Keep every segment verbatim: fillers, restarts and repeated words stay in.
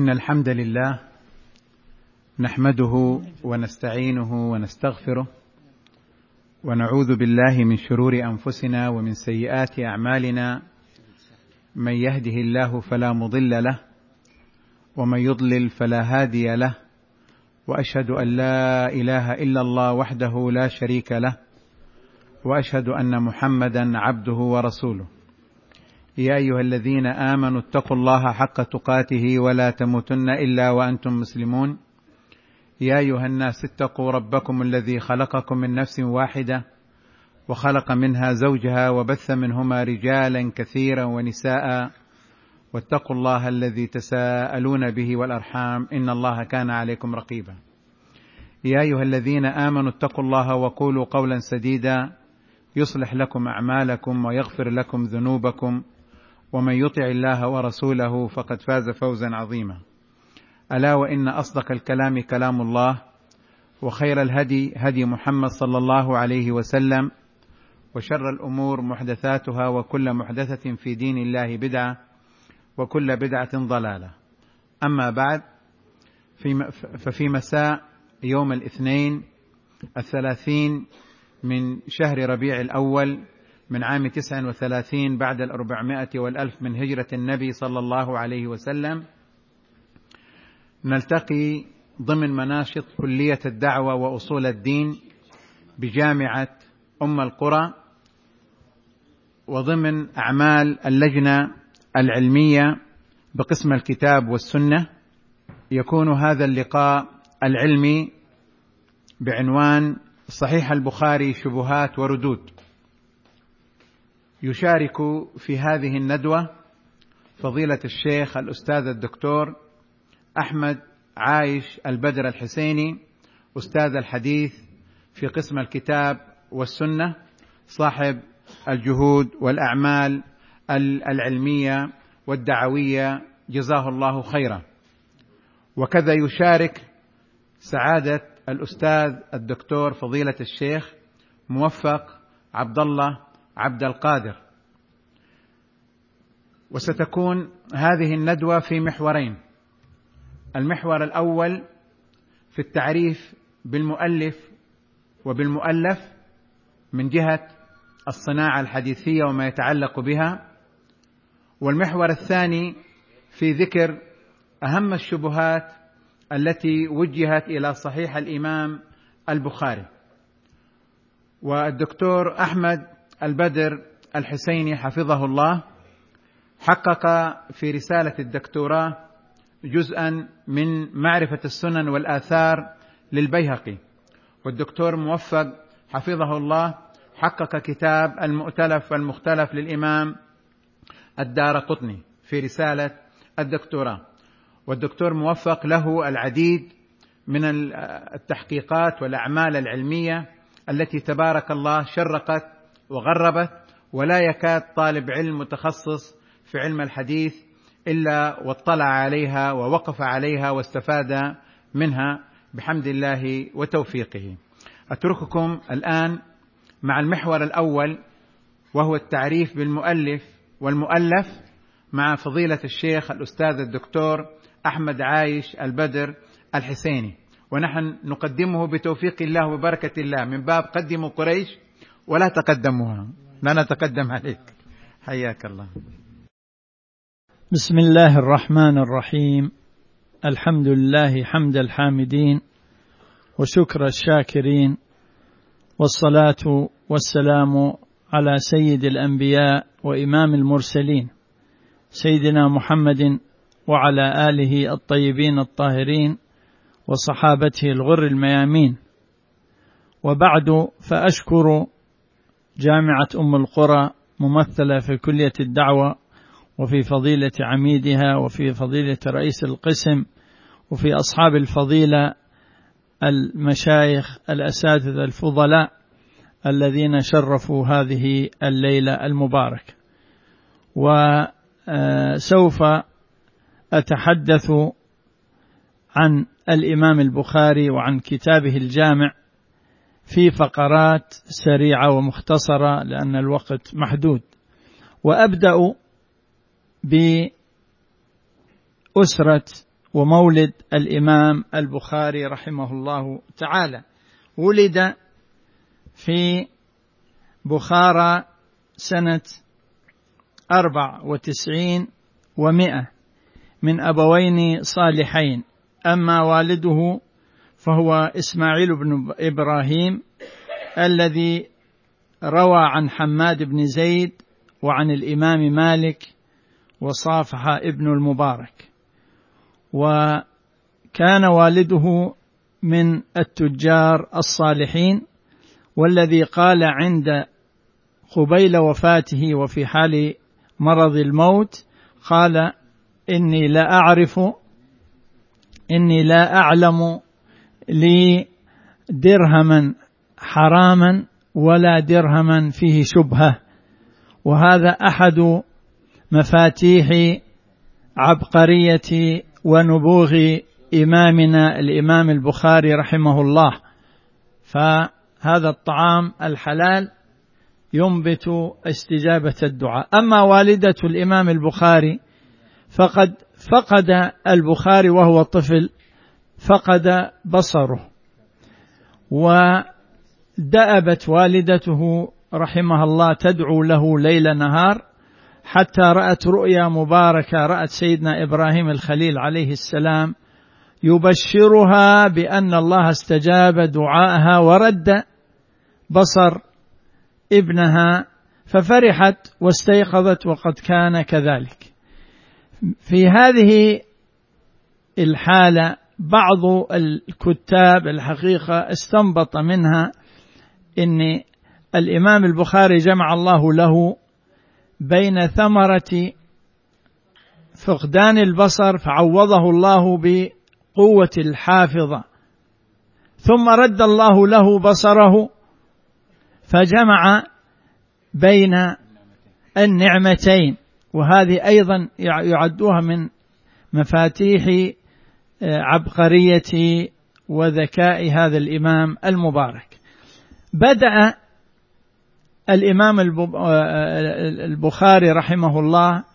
إن الحمد لله نحمده ونستعينه ونستغفره ونعوذ بالله من شرور أنفسنا ومن سيئات أعمالنا، من يهده الله فلا مضل له ومن يضلل فلا هادي له، وأشهد أن لا إله إلا الله وحده لا شريك له، وأشهد أن محمدا عبده ورسوله. يا أيها الذين آمنوا اتقوا الله حق تقاته ولا تموتن إلا وأنتم مسلمون. يا أيها الناس اتقوا ربكم الذي خلقكم من نفس واحدة وخلق منها زوجها وبث منهما رجالا كثيرا ونساء، واتقوا الله الذي تساءلون به والأرحام إن الله كان عليكم رقيبا. يا أيها الذين آمنوا اتقوا الله وقولوا قولا سديدا يصلح لكم أعمالكم ويغفر لكم ذنوبكم، ومن يطع الله ورسوله فقد فاز فوزا عظيما. ألا وإن أصدق الكلام كلام الله، وخير الهدي هدي محمد صلى الله عليه وسلم، وشر الأمور محدثاتها، وكل محدثة في دين الله بدعة، وكل بدعة ضلالة. أما بعد، ففي مساء يوم الاثنين الثلاثين من شهر ربيع الأول من عام تسع وثلاثين بعد الأربعمائة والألف من هجرة النبي صلى الله عليه وسلم، نلتقي ضمن مناشط كلية الدعوة وأصول الدين بجامعة أم القرى، وضمن أعمال اللجنة العلمية بقسم الكتاب والسنة. يكون هذا اللقاء العلمي بعنوان صحيح البخاري شبهات وردود. يشارك في هذه الندوة فضيلة الشيخ الأستاذ الدكتور أحمد عايش البدر الحسيني، أستاذ الحديث في قسم الكتاب والسنة، صاحب الجهود والأعمال العلمية والدعوية، جزاه الله خيرا. وكذا يشارك سعادة الأستاذ الدكتور فضيلة الشيخ موفق عبد الله عبد القادر. وستكون هذه الندوة في محورين: المحور الأول في التعريف بالمؤلف وبالمؤلف من جهة الصناعة الحديثية وما يتعلق بها، والمحور الثاني في ذكر أهم الشبهات التي وجهت إلى صحيح الإمام البخاري. والدكتور أحمد البدر الحسيني حفظه الله حقق في رسالة الدكتوراه جزءا من معرفة السنن والآثار للبيهقي، والدكتور موفق حفظه الله حقق كتاب المؤتلف والمختلف للإمام الدارقطني في رسالة الدكتوراه. والدكتور موفق له العديد من التحقيقات والأعمال العلمية التي تبارك الله شرقت وغربت، ولا يكاد طالب علم متخصص في علم الحديث إلا واطلع عليها ووقف عليها واستفاد منها بحمد الله وتوفيقه. أترككم الآن مع المحور الأول، وهو التعريف بالمؤلف والمؤلف، مع فضيلة الشيخ الأستاذ الدكتور أحمد عايش البدر الحسيني. ونحن نقدمه بتوفيق الله وبركة الله من باب قدموا قريش ولا تقدموها، لا نتقدم عليك. حياك الله. بسم الله الرحمن الرحيم. الحمد لله حمد الحامدين وشكر الشاكرين، والصلاة والسلام على سيد الأنبياء وإمام المرسلين سيدنا محمد وعلى آله الطيبين الطاهرين وصحابته الغر الميامين. وبعد، فأشكر جامعة أم القرى ممثلة في كلية الدعوة، وفي فضيلة عميدها، وفي فضيلة رئيس القسم، وفي أصحاب الفضيلة المشايخ الأساتذة الفضلاء الذين شرفوا هذه الليلة المباركة. وسوف أتحدث عن الإمام البخاري وعن كتابه الجامع في فقرات سريعة ومختصرة لأن الوقت محدود. وأبدأ بأسرة ومولد الإمام البخاري رحمه الله تعالى. ولد في بخارى سنة أربع وتسعين ومئة من أبوين صالحين. أما والده فهو إسماعيل بن إبراهيم الذي روى عن حماد بن زيد وعن الإمام مالك وصافح ابن المبارك. وكان والده من التجار الصالحين، والذي قال عند قبيل وفاته وفي حال مرض الموت قال: إني لا أعرف إني لا أعلم لي درهما حراما ولا درهما فيه شبهة. وهذا أحد مفاتيح عبقرية ونبوغ إمامنا الإمام البخاري رحمه الله. فهذا الطعام الحلال ينبت استجابة الدعاء. أما والدة الإمام البخاري فقد فقد البخاري وهو طفل، فقد بصره، ودأبت والدته رحمها الله تدعو له ليل نهار حتى رأت رؤيا مباركة، رأت سيدنا إبراهيم الخليل عليه السلام يبشرها بأن الله استجاب دعاءها ورد بصر ابنها، ففرحت واستيقظت وقد كان كذلك. في هذه الحالة بعض الكتاب الحقيقة استنبط منها إن الإمام البخاري جمع الله له بين ثمرة فقدان البصر فعوضه الله بقوة الحافظة، ثم رد الله له بصره فجمع بين النعمتين. وهذه أيضا يعدوها من مفاتيح عبقرية وذكاء هذا الإمام المبارك. بدأ الإمام البخاري رحمه الله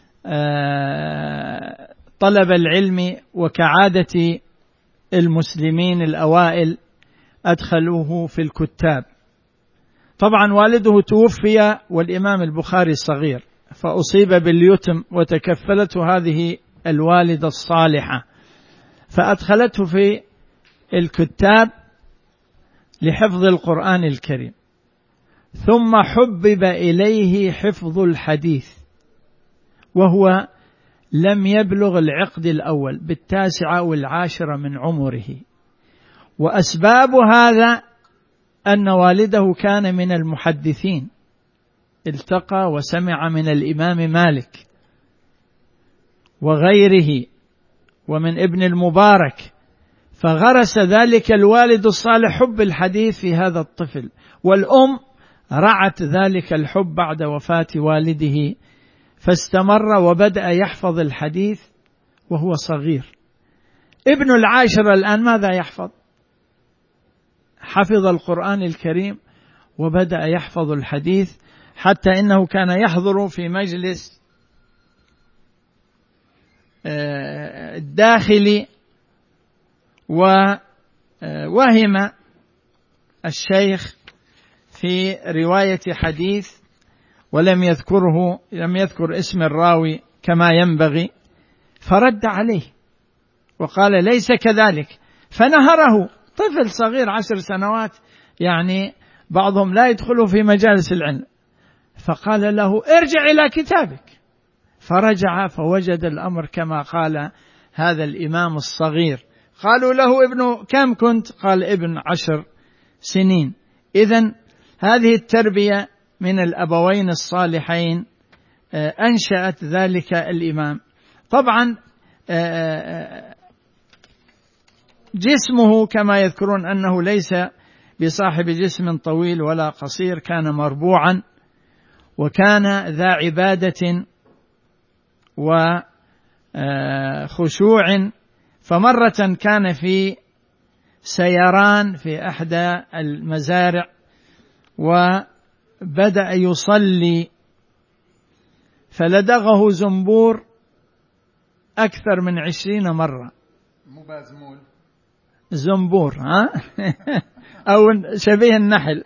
طلب العلم، وكعادة المسلمين الأوائل أدخلوه في الكتاب. طبعا والده توفي والإمام البخاري صغير، فأصيب باليتم وتكفلته هذه الوالدة الصالحة، فأدخلته في الكتاب لحفظ القرآن الكريم. ثم حبب إليه حفظ الحديث، وهو لم يبلغ العقد الأول بالتاسعة والعاشرة من عمره. وأسباب هذا أن والده كان من المحدثين، التقى وسمع من الإمام مالك وغيره ومن ابن المبارك، فغرس ذلك الوالد الصالح حب الحديث في هذا الطفل، والأم رعت ذلك الحب بعد وفاة والده، فاستمر وبدأ يحفظ الحديث وهو صغير. ابن العاشرة الآن ماذا يحفظ؟ حفظ القرآن الكريم وبدأ يحفظ الحديث، حتى إنه كان يحضر في مجلس الداخلي، ووهم الشيخ في رواية حديث ولم يذكره لم يذكر اسم الراوي كما ينبغي، فرد عليه وقال ليس كذلك، فنهره. طفل صغير عشر سنوات، يعني بعضهم لا يدخل في مجالس العلم، فقال له ارجع إلى كتابك. فرجع فوجد الأمر كما قال هذا الإمام الصغير. قالوا له ابن كم كنت؟ قال ابن عشر سنين. إذن هذه التربية من الأبوين الصالحين أنشأت ذلك الإمام. طبعا جسمه كما يذكرون أنه ليس بصاحب جسم طويل ولا قصير، كان مربوعا وكان ذا عبادة وخشوع. فمرة كان في سيران في أحدى المزارع وبدأ يصلي، فلدغه زنبور أكثر من عشرين مرة، مو بازمول، زنبور، ها أو شبيه النحل.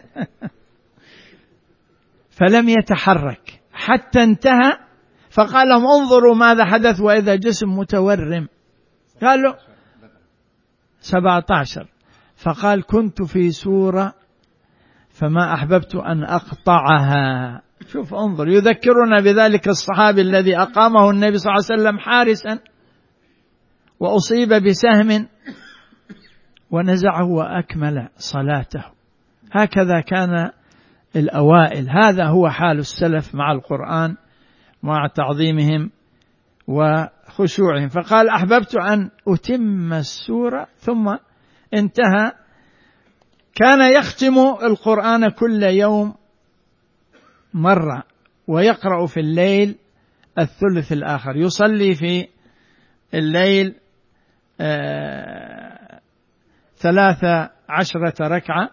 فلم يتحرك حتى انتهى، فقال لهم انظروا ماذا حدث وإذا جسم متورم. قالوا سبعة عشر، فقال كنت في سورة فما أحببت أن أقطعها. شوف انظر، يذكرنا بذلك الصحابي الذي أقامه النبي صلى الله عليه وسلم حارسا وأصيب بسهم ونزعه وأكمل صلاته. هكذا كان الأوائل، هذا هو حال السلف مع القرآن مع تعظيمهم وخشوعهم. فقال أحببت أن أتم السورة، ثم انتهى. كان يختم القرآن كل يوم مرة، ويقرأ في الليل الثلث الآخر، يصلي في الليل آه ثلاث عشرة ركعة.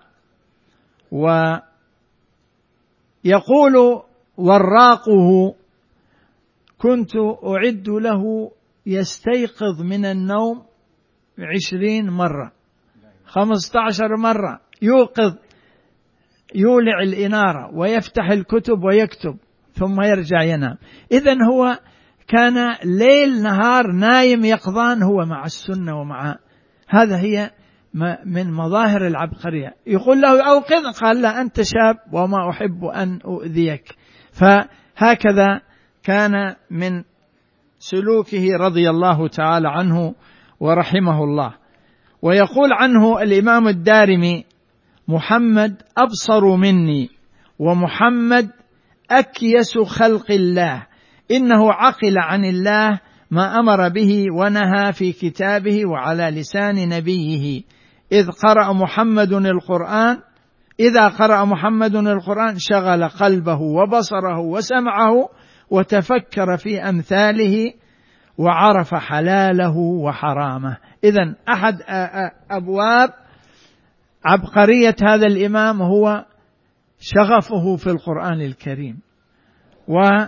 ويقول وراقه كنت أعد له يستيقظ من النوم عشرين مرة، خمسة عشر مرة يوقظ، يولع الإنارة ويفتح الكتب ويكتب ثم يرجع ينام. إذن هو كان ليل نهار نايم يقظان، هو مع السنة ومع هذا. هي من مظاهر العبقرية. يقول له أوقظ، قال لا أنت شاب وما أحب أن أؤذيك. فهكذا كان من سلوكه رضي الله تعالى عنه ورحمه الله. ويقول عنه الإمام الدارمي محمد أبصر مني ومحمد أكيس خلق الله، إنه عقل عن الله ما أمر به ونهى في كتابه وعلى لسان نبيه. إذ قرأ محمد القرآن إذا قرأ محمد القرآن شغل قلبه وبصره وسمعه وتفكر في أمثاله وعرف حلاله وحرامه. إذن أحد أبواب عبقرية هذا الإمام هو شغفه في القرآن الكريم. ومن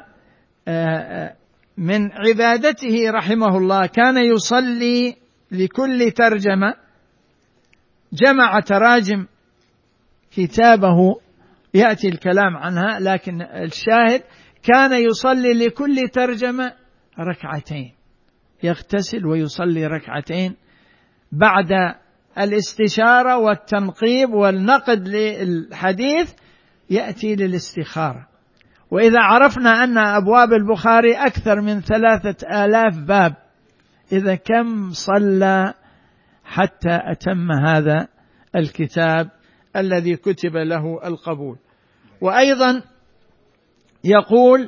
عبادته رحمه الله كان يصلي لكل ترجمة، جمع تراجم كتابه يأتي الكلام عنها، لكن الشاهد كان يصلي لكل ترجمة ركعتين، يغتسل ويصلي ركعتين بعد الاستشارة والتنقيب والنقد للحديث، يأتي للاستخارة. وإذا عرفنا أن أبواب البخاري أكثر من ثلاثة آلاف باب، إذا كم صلى حتى أتم هذا الكتاب الذي كتب له القبول. وأيضا يقول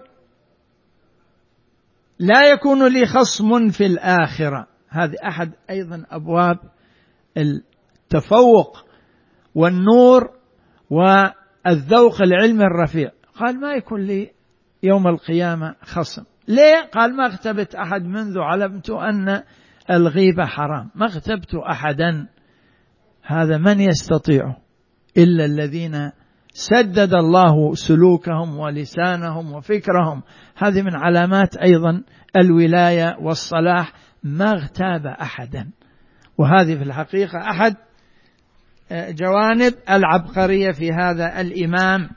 لا يكون لي خصم في الآخرة. هذه أحد أيضا أبواب التفوق والنور والذوق العلمي الرفيع. قال ما يكون لي يوم القيامة خصم. ليه؟ قال ما اغتبت أحد منذ علمت أن الغيبة حرام، ما اغتبت أحدا. هذا من يستطيعه إلا الذين سدد الله سلوكهم ولسانهم وفكرهم. هذه من علامات أيضا الولاية والصلاح، ما اغتاب أحدا. وهذه في الحقيقة أحد جوانب العبقرية في هذا الإمام.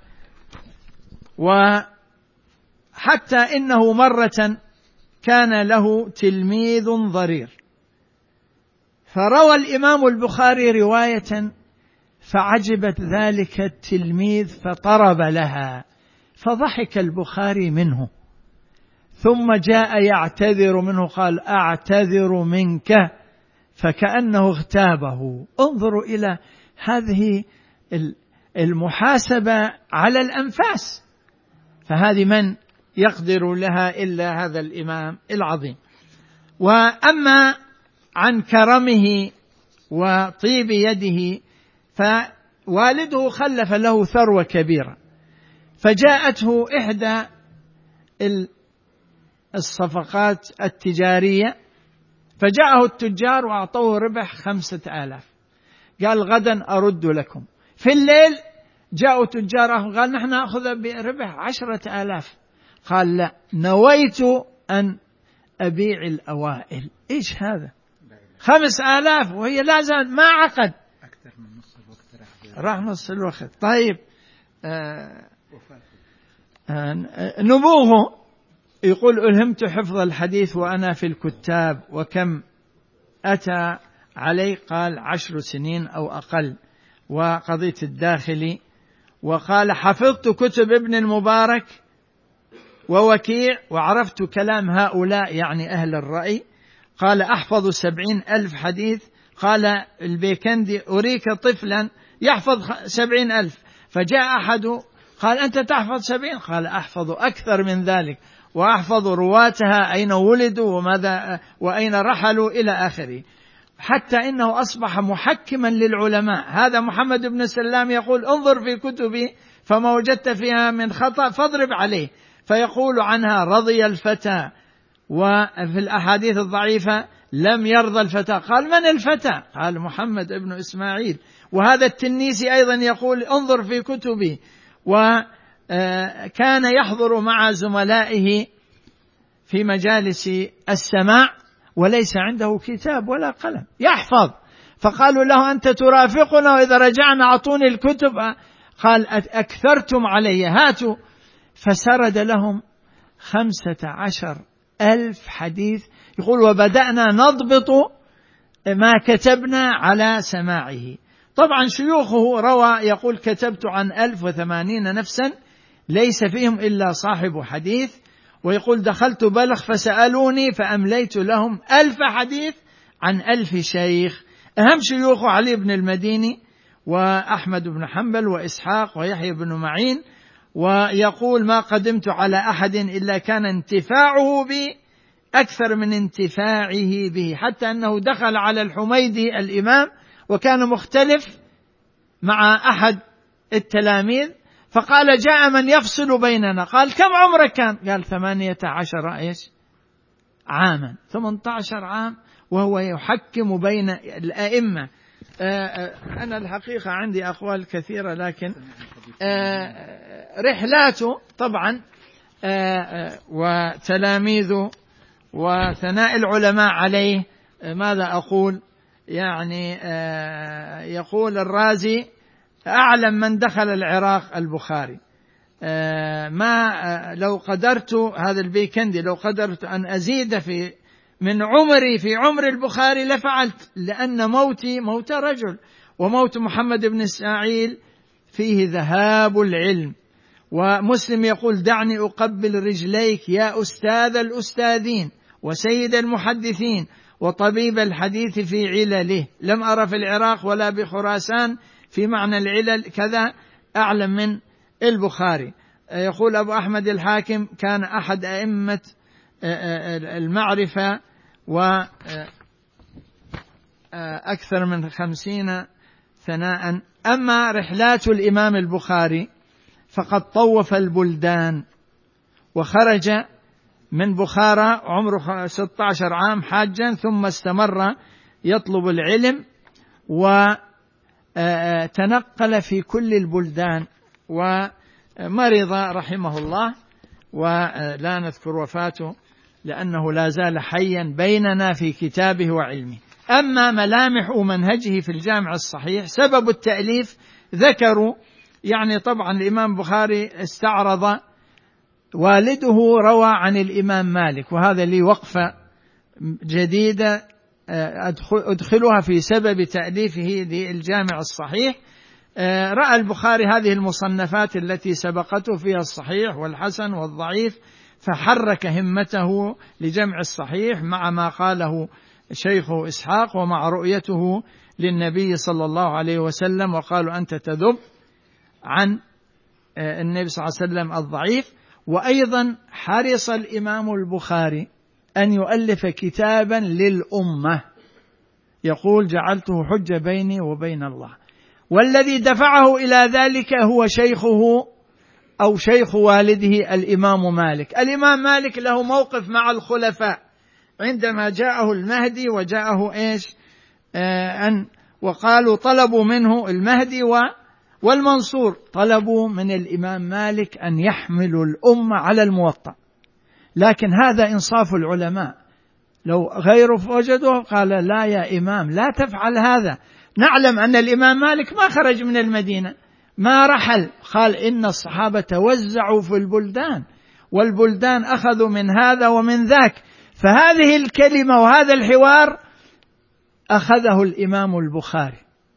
وحتى إنه مرة كان له تلميذ ضرير، فروى الإمام البخاري رواية فعجبت ذلك التلميذ فطرب لها، فضحك البخاري منه، ثم جاء يعتذر منه، قال أعتذر منك، فكأنه اغتابه. انظروا إلى هذه المحاسبة على الأنفاس، فهذه من يقدر لها إلا هذا الإمام العظيم. وأما عن كرمه وطيب يده، فوالده خلف له ثروة كبيرة، فجاءته إحدى الصفقات التجارية، فجاءه التجار وأعطوه ربح خمسة آلاف، قال غدا أرد لكم. في الليل جاءوا تجاره قال نحن نأخذ بربح عشرة آلاف، قال لا، نويت أن أبيع الأوائل. إيش هذا؟ خمس آلاف وهي لا زال ما عقد، أكثر من نص الوقت راح نص الوقت. طيب آه آه نبوه يقول ألهمت حفظ الحديث وأنا في الكتاب، وكم أتى علي؟ قال عشر سنين أو أقل. وقضية الداخلي وقال حفظت كتب ابن المبارك ووكيع وعرفت كلام هؤلاء يعني أهل الرأي. قال أحفظ سبعين ألف حديث. قال البيكندي أريك طفلا يحفظ سبعين ألف، فجاء أحد قال أنت تحفظ سبعين؟ قال أحفظ أكثر من ذلك، وأحفظ رواتها أين ولدوا وماذا وأين رحلوا إلى آخره، حتى إنه أصبح محكما للعلماء. هذا محمد بن سلام يقول انظر في كتبي فما وجدت فيها من خطأ فاضرب عليه، فيقول عنها رضي الفتى، وفي الأحاديث الضعيفة لم يرضى الفتى. قال من الفتى؟ قال محمد بن إسماعيل. وهذا التنيسي أيضا يقول انظر في كتبي، وكان يحضر مع زملائه في مجالس السماع وليس عنده كتاب ولا قلم يحفظ. فقالوا له أنت ترافقنا وإذا رجعنا أعطوني الكتب. قال أكثرتم علي هاتوا. فسرد لهم خمسة عشر ألف حديث. يقول وبدأنا نضبط ما كتبنا على سماعه. طبعا شيوخه روى يقول كتبت عن ألف وثمانين نفسا ليس فيهم إلا صاحب حديث. ويقول دخلت بلخ فسألوني فأمليت لهم ألف حديث عن ألف شيخ. أهم شيوخه علي بن المديني وأحمد بن حنبل وإسحاق ويحيى بن معين. ويقول ما قدمت على أحد إلا كان انتفاعه بي أكثر من انتفاعه به، حتى أنه دخل على الحميدي الإمام وكان مختلف مع أحد التلاميذ، فقال جاء من يفصل بيننا. قال كم عمرك كان؟ قال ثمانية عشر إيش عاما، ثمانية عشر عام وهو يحكم بين الأئمة. أنا الحقيقة عندي أقوال كثيرة، لكن رحلاته طبعا وتلاميذه وثناء العلماء عليه. ماذا أقول؟ يعني يقول الرازي أعلم من دخل العراق البخاري. ما لو قدرت، هذا البيكندي، لو قدرت أن أزيد في من عمري في عمر البخاري لفعلت، لأن موتي موت رجل، وموت محمد بن إسماعيل فيه ذهاب العلم. ومسلم يقول دعني أقبل رجليك يا أستاذ الأستاذين وسيد المحدثين وطبيب الحديث في علله، لم أرى في العراق ولا بخراسان في معنى العلل كذا أعلم من البخاري. يقول أبو أحمد الحاكم كان أحد أئمة المعرفة وأكثر من خمسين ثناء. أما رحلات الإمام البخاري فقد طوف البلدان وخرج من بخارى عمره ستة عشر عام حاجا، ثم استمر يطلب العلم وتنقل في كل البلدان، ومرض رحمه الله ولا نذكر وفاته لأنه لا زال حيا بيننا في كتابه وعلمه. أما ملامح ومنهجه في الجامع الصحيح سبب التأليف ذكروا، يعني طبعا الإمام بخاري استعرض والده روى عن الإمام مالك، وهذا لي وقفة جديدة أدخلها في سبب تأليفه للجامع الصحيح. رأى البخاري هذه المصنفات التي سبقته فيها الصحيح والحسن والضعيف، فحرك همته لجمع الصحيح مع ما قاله شيخه إسحاق ومع رؤيته للنبي صلى الله عليه وسلم، وقالوا أنت تذب عن النبي صلى الله عليه وسلم الضعيف. وأيضا حرص الإمام البخاري أن يؤلف كتابا للأمة، يقول جعلته حجة بيني وبين الله. والذي دفعه إلى ذلك هو شيخه أو شيخ والده الإمام مالك. الإمام مالك له موقف مع الخلفاء عندما جاءه المهدي وجاءه إيش آه أن وقالوا طلبوا منه المهدي والمنصور، طلبوا من الإمام مالك أن يحملوا الأمة على الموطأ. لكن هذا إنصاف العلماء، لو غيره وجدوه قال لا يا إمام لا تفعل هذا، نعلم أن الإمام مالك ما خرج من المدينة، ما رحل، قال إن الصحابة توزعوا في البلدان والبلدان أخذوا من هذا ومن ذاك. فهذه الكلمة وهذا الحوار أخذه الإمام البخاري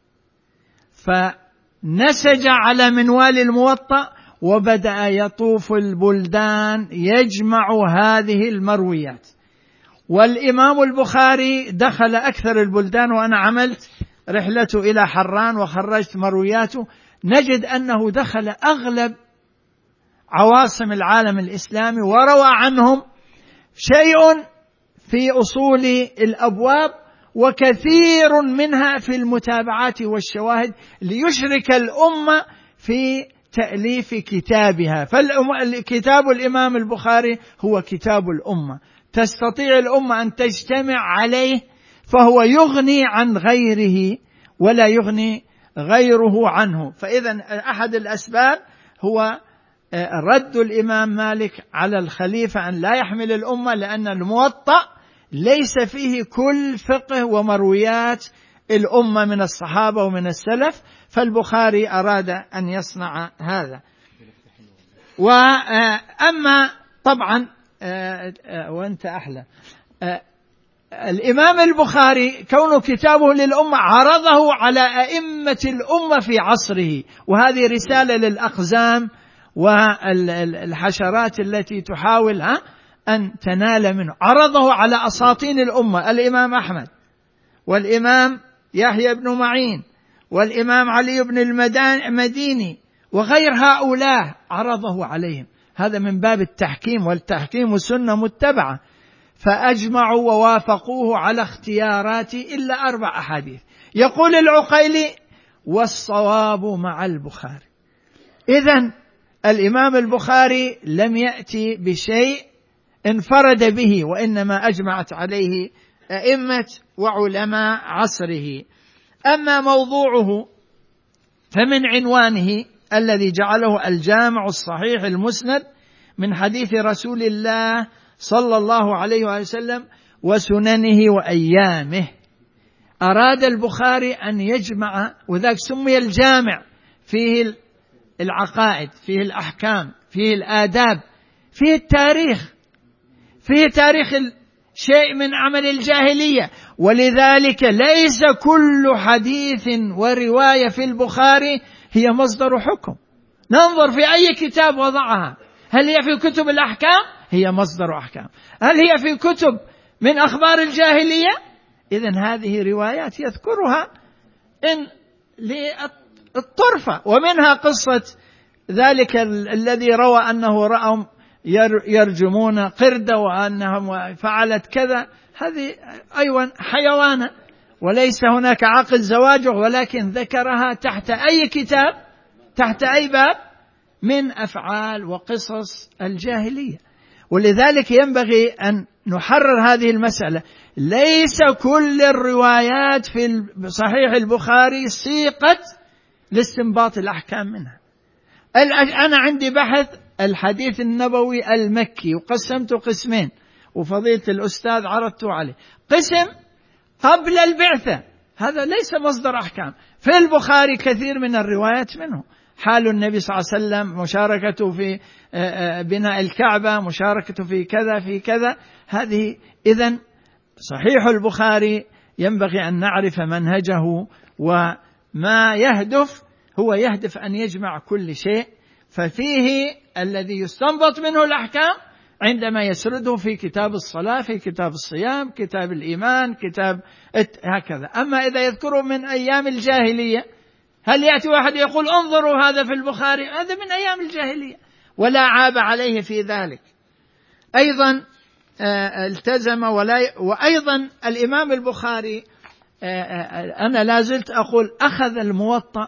فنسج على منوال الموطأ وبدأ يطوف البلدان يجمع هذه المرويات. والإمام البخاري دخل أكثر البلدان، وأنا عملت رحلته إلى حران وخرجت مروياته، نجد أنه دخل أغلب عواصم العالم الإسلامي وروى عنهم شيء في أصول الأبواب وكثير منها في المتابعات والشواهد ليشرك الأمة في تأليف كتابها. فالكتاب الإمام البخاري هو كتاب الأمة، تستطيع الأمة أن تجتمع عليه، فهو يغني عن غيره ولا يغني غيره عنه. فإذا أحد الأسباب هو رد الإمام مالك على الخليفة أن لا يحمل الأمة، لأن الموطأ ليس فيه كل فقه ومرويات الأمة من الصحابة ومن السلف، فالبخاري أراد أن يصنع هذا. وأما طبعا وأنت أحلى، الإمام البخاري كونه كتابه للأمة عرضه على أئمة الأمة في عصره، وهذه رسالة للأقزام والحشرات التي تحاول أن تنال منه. عرضه على أساطين الأمة، الإمام أحمد والإمام يحيى بن معين والإمام علي بن المديني وغير هؤلاء، عرضه عليهم. هذا من باب التحكيم، والتحكيم سنة متبعة. فأجمعوا ووافقوه على اختيارات إلا أربع أحاديث. يقول العقيلي والصواب مع البخاري. إذن الإمام البخاري لم يأتي بشيء انفرد به، وإنما أجمعت عليه أئمة وعلماء عصره. أما موضوعه فمن عنوانه الذي جعله الجامع الصحيح المسند من حديث رسول الله صلى الله عليه وسلم وسننه وأيامه. أراد البخاري أن يجمع، وذاك سمي الجامع، فيه العقائد، فيه الأحكام، فيه الآداب، فيه التاريخ، فيه تاريخ شيء من عمل الجاهلية. ولذلك ليس كل حديث ورواية في البخاري هي مصدر حكم. ننظر في أي كتاب وضعها، هل هي في كتب الأحكام؟ هي مصدر أحكام. هل هي في كتب من أخبار الجاهلية؟ إذن هذه روايات يذكرها إن للطرفة. ومنها قصة ذلك الذي روى أنه رأهم يرجمون قردة وأنهم فعلت كذا، هذه أيضا حيوانة وليس هناك عقد زواجه، ولكن ذكرها تحت أي كتاب، تحت أي باب من أفعال وقصص الجاهلية. ولذلك ينبغي أن نحرر هذه المسألة. ليس كل الروايات في صحيح البخاري سيقت لاستنباط الأحكام منها. أنا عندي بحث الحديث النبوي المكي وقسمته قسمين، وفضيلة الأستاذ عرضته عليه. قسم قبل البعثة، هذا ليس مصدر أحكام. في البخاري كثير من الروايات منه، حال النبي صلى الله عليه وسلم، مشاركته في بناء الكعبة، مشاركته في كذا في كذا، هذه. إذن صحيح البخاري ينبغي أن نعرف منهجه وما يهدف، هو يهدف أن يجمع كل شيء. ففيه الذي يستنبط منه الأحكام عندما يسرده في كتاب الصلاة، في كتاب الصيام، كتاب الإيمان، كتاب هكذا. أما إذا يذكره من أيام الجاهلية، هل يأتي واحد يقول انظروا هذا في البخاري؟ هذا من أيام الجاهلية ولا عاب عليه في ذلك. أيضا التزم ولا وأيضا الإمام البخاري، أنا لازلت أقول، أخذ الموطأ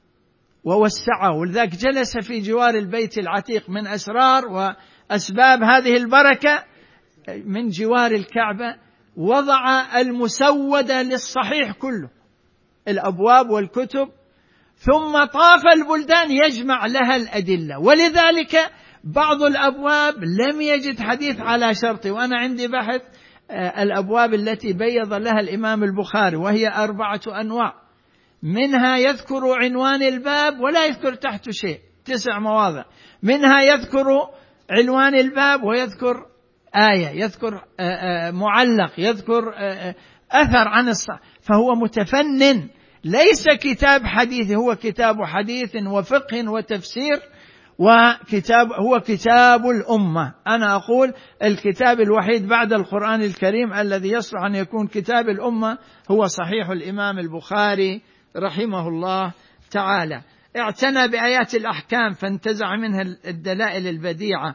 ووسعه، ولذلك جلس في جوار البيت العتيق. من أسرار وأسباب هذه البركة من جوار الكعبة وضع المسودة للصحيح كله، الأبواب والكتب، ثم طاف البلدان يجمع لها الأدلة. ولذلك بعض الأبواب لم يجد حديث على شرطه، وأنا عندي بحث الأبواب التي بيض لها الإمام البخاري، وهي أربعة أنواع، منها يذكر عنوان الباب ولا يذكر تحته شيء، تسع مواضع، منها يذكر عنوان الباب ويذكر آية، يذكر معلق، يذكر أثر عن الصحابة، فهو متفنن، ليس كتاب حديث، هو كتاب حديث وفقه وتفسير، وكتاب هو كتاب الأمة. أنا أقول الكتاب الوحيد بعد القرآن الكريم الذي يصلح أن يكون كتاب الأمة هو صحيح الإمام البخاري رحمه الله تعالى. اعتنى بآيات الأحكام فانتزع منها الدلائل البديعة،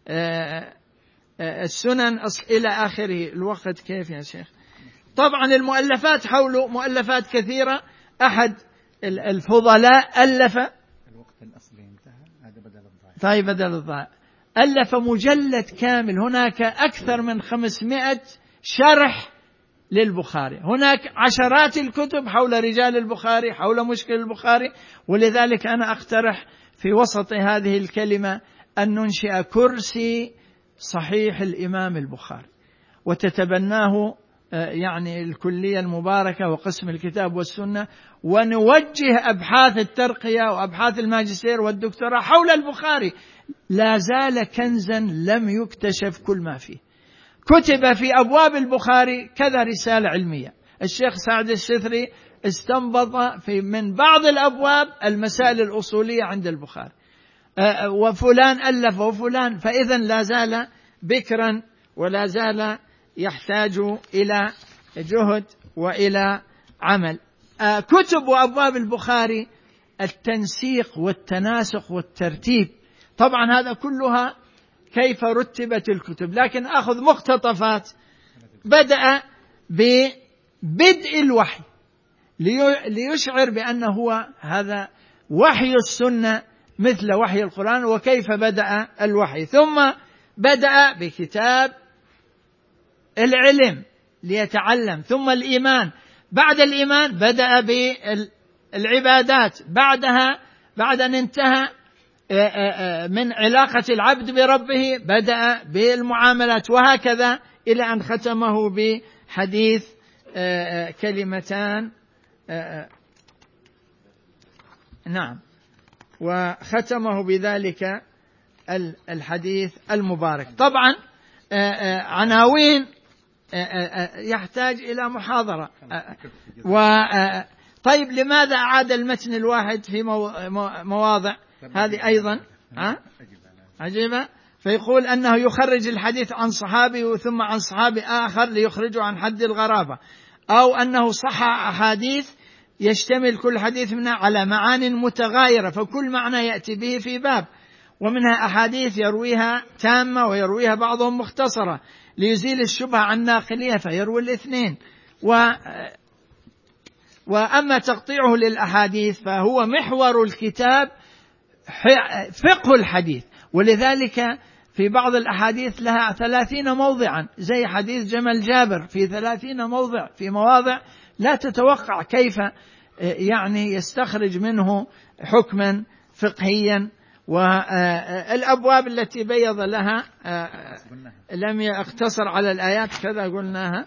السنن إلى آخره. الوقت كيف يا شيخ؟ طبعا المؤلفات حوله مؤلفات كثيرة. أحد الفضلاء ألف، الوقت الأصلي انتهى، هذا بدل الضائع. طيب بدل الضائع، ألف مجلد كامل، هناك أكثر من خمسمائة شرح للبخاري، هناك عشرات الكتب حول رجال البخاري، حول مشكل البخاري. ولذلك أنا أقترح في وسط هذه الكلمة أن ننشئ كرسي صحيح الإمام البخاري، وتتبناه يعني الكلية المباركة وقسم الكتاب والسنة، ونوجه أبحاث الترقية وأبحاث الماجستير والدكتوراه حول البخاري. لا زال كنزا لم يكتشف كل ما فيه. كتب في أبواب البخاري كذا رسالة علمية. الشيخ سعد الشثري استنبط في من بعض الأبواب المسائل الأصولية عند البخاري، وفلان ألف وفلان، فإذا لا زال بكرا ولا زال يحتاج إلى جهد وإلى عمل. كتب وأبواب البخاري التنسيق والتناسق والترتيب، طبعا هذا كلها كيف رتبت الكتب، لكن أخذ مقتطفات. بدأ ببدء الوحي ليشعر بأنه هو هذا وحي السنة مثل وحي القرآن، وكيف بدأ الوحي. ثم بدأ بكتاب العلم ليتعلم، ثم الإيمان، بعد الإيمان بدأ بالعبادات، بعدها بعد أن انتهى من علاقة العبد بربه بدأ بالمعاملات، وهكذا إلى أن ختمه بحديث كلمتان، نعم، وختمه بذلك الحديث المبارك. طبعا عناوين يحتاج إلى محاضرة. طيب لماذا أعاد المتن الواحد في مواضع؟ هذه أيضا عجيبة. فيقول أنه يخرج الحديث عن صحابي ثم عن صحابي آخر ليخرجه عن حد الغرابة، أو أنه صح أحاديث يشتمل كل حديث منها على معان متغايرة، فكل معنى يأتي به في باب، ومنها أحاديث يرويها تامة ويرويها بعضهم مختصرة ليزيل الشبهة عن ناقليها فيروي الاثنين. و وأما تقطيعه للأحاديث فهو محور الكتاب فقه الحديث، ولذلك في بعض الأحاديث لها ثلاثين موضعا، زي حديث جمل جابر في ثلاثين موضع، في مواضع لا تتوقع كيف يعني يستخرج منه حكما فقهيا. والأبواب التي بيض لها لم يقتصر على الآيات كذا قلناها.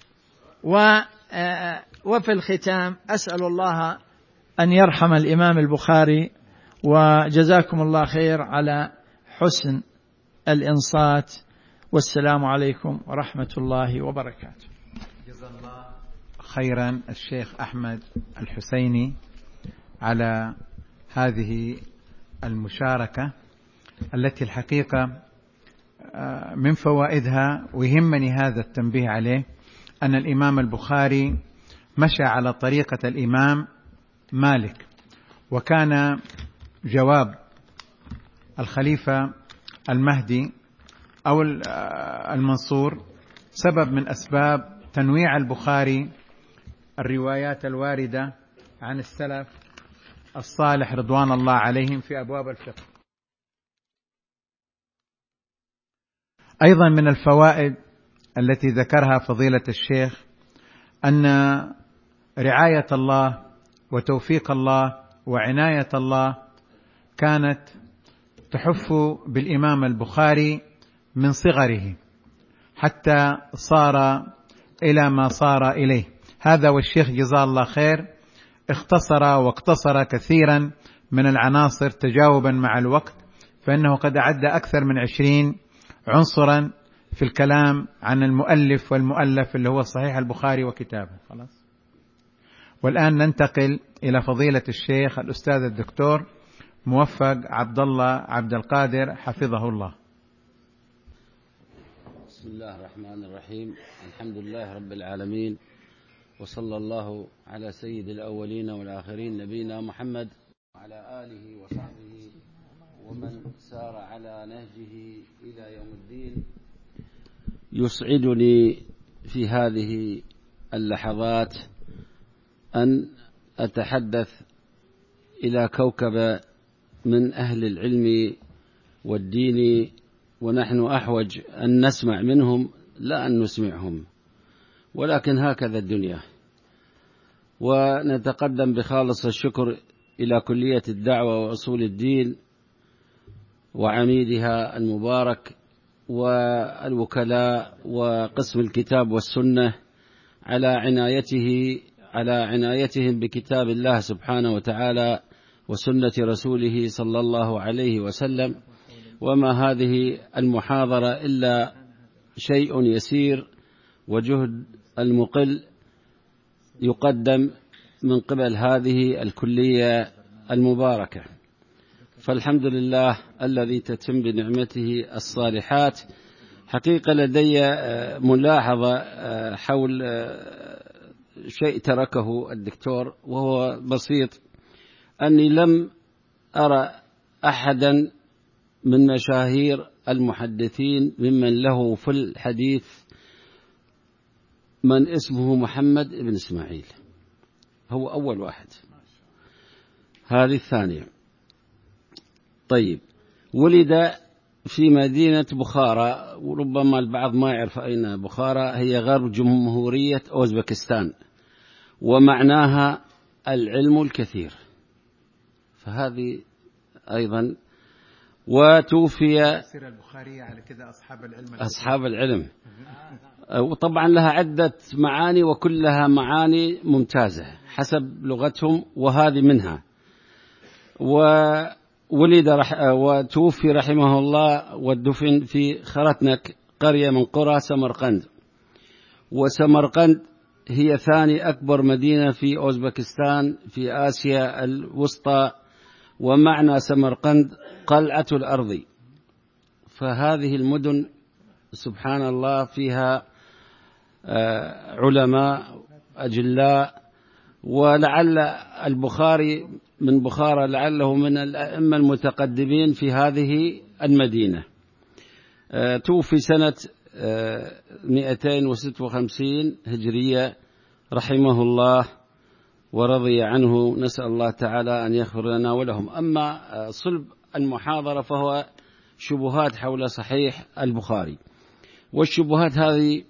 وفي الختام أسأل الله أن يرحم الإمام البخاري، وجزاكم الله خير على حسن الإنصات، والسلام عليكم ورحمة الله وبركاته. جزا الله خيرا الشيخ أحمد الحسيني على هذه المشاركة التي الحقيقة من فوائدها، ويهمني هذا التنبيه عليه، أن الإمام البخاري مشى على طريقة الإمام مالك، وكان جواب الخليفة المهدي أو المنصور سبب من أسباب تنويع البخاري الروايات الواردة عن السلف الصالح رضوان الله عليهم في أبواب الفقه. أيضا من الفوائد التي ذكرها فضيلة الشيخ أن رعاية الله وتوفيق الله وعناية الله كانت تحف بالإمام البخاري من صغره، حتى صار إلى ما صار إليه. هذا والشيخ جزاه الله خير اختصر واقتصر كثيرا من العناصر تجاوبا مع الوقت، فإنه قد أعد أكثر من عشرين عنصرا في الكلام عن المؤلف والمؤلف اللي هو صحيح البخاري وكتابه. خلاص. والآن ننتقل إلى فضيلة الشيخ الأستاذ الدكتور موفق عبد الله عبد القادر حفظه الله. بسم الله الرحمن الرحيم. الحمد لله رب العالمين، وصلى الله على سيد الأولين والآخرين نبينا محمد وعلى آله وصحبه ومن سار على نهجه إلى يوم الدين. يسعدني في هذه اللحظات أن أتحدث إلى كوكب من أهل العلم والدين، ونحن أحوج أن نسمع منهم لا أن نسمعهم، ولكن هكذا الدنيا. ونتقدم بخالص الشكر إلى كلية الدعوة وأصول الدين وعميدها المبارك والوكلاء وقسم الكتاب والسنة على عنايته على عنايتهم بكتاب الله سبحانه وتعالى وسنة رسوله صلى الله عليه وسلم. وما هذه المحاضرة إلا شيء يسير وجهد المقل يقدم من قبل هذه الكلية المباركة، فالحمد لله الذي تتم بنعمته الصالحات. حقيقة لدي ملاحظة حول شيء تركه الدكتور وهو بسيط، أني لم أرى أحدا من مشاهير المحدثين ممن له في الحديث من اسمه محمد بن إسماعيل، هو أول واحد. هذه الثانية. طيب، ولد في مدينة بخارى، وربما البعض ما يعرف أين بخارى، هي غرب جمهورية أوزبكستان، ومعناها العلم الكثير، فهذه أيضا. وتوفي البخارية على كده أصحاب العلم أصحاب العلم وطبعا لها عدة معاني وكلها معاني ممتازة حسب لغتهم، وهذه منها. وولد رح وتوفي رحمه الله ودفن في خرتنك، قرية من قرى سمرقند. وسمرقند هي ثاني أكبر مدينة في أوزبكستان في آسيا الوسطى، ومعنى سمرقند قلعة الأرض. فهذه المدن سبحان الله فيها علماء أجلاء، ولعل البخاري من بخارى لعله من الأئمة المتقدمين في هذه المدينة. توفي سنة مئتين وستة وخمسين هجرية رحمه الله ورضي عنه، نسأل الله تعالى أن يغفر لنا ولهم. أما صلب المحاضرة فهو شبهات حول صحيح البخاري، والشبهات هذه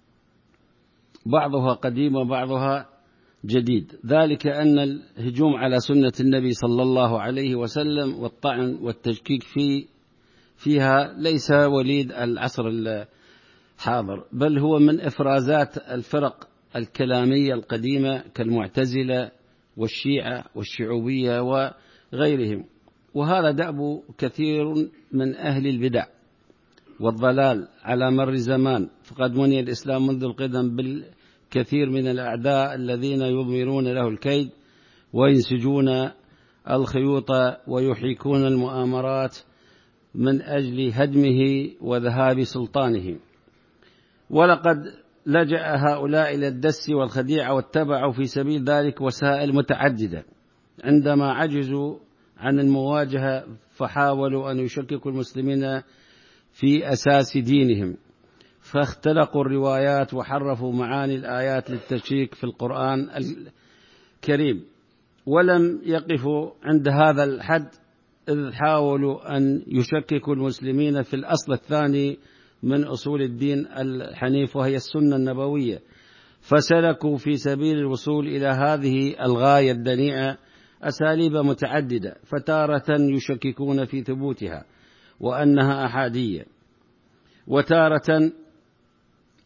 بعضها قديم وبعضها جديد، ذلك أن الهجوم على سنة النبي صلى الله عليه وسلم والطعن والتشكيك في فيها ليس وليد العصر الحاضر، بل هو من إفرازات الفرق الكلامية القديمة كالمعتزلة والشيعة والشعوبية وغيرهم. وهذا دأب كثير من أهل البدع والضلال على مر الزمان، فقد مني الإسلام منذ القدم بالكثير من الأعداء الذين يضمرون له الكيد وينسجون الخيوط ويحيكون المؤامرات من أجل هدمه وذهاب سلطانه. ولقد لجأ هؤلاء إلى الدس والخديعة واتبعوا في سبيل ذلك وسائل متعددة. عندما عجزوا عن المواجهة فحاولوا أن يشككوا المسلمين في أساس دينهم، فاختلقوا الروايات وحرفوا معاني الآيات للتشكيك في القرآن الكريم. ولم يقفوا عند هذا الحد، إذ حاولوا أن يشككوا المسلمين في الأصل الثاني من أصول الدين الحنيف وهي السنة النبوية، فسلكوا في سبيل الوصول إلى هذه الغاية الدنيئة أساليب متعددة، فتارة يشككون في ثبوتها وأنها أحادية، وتارة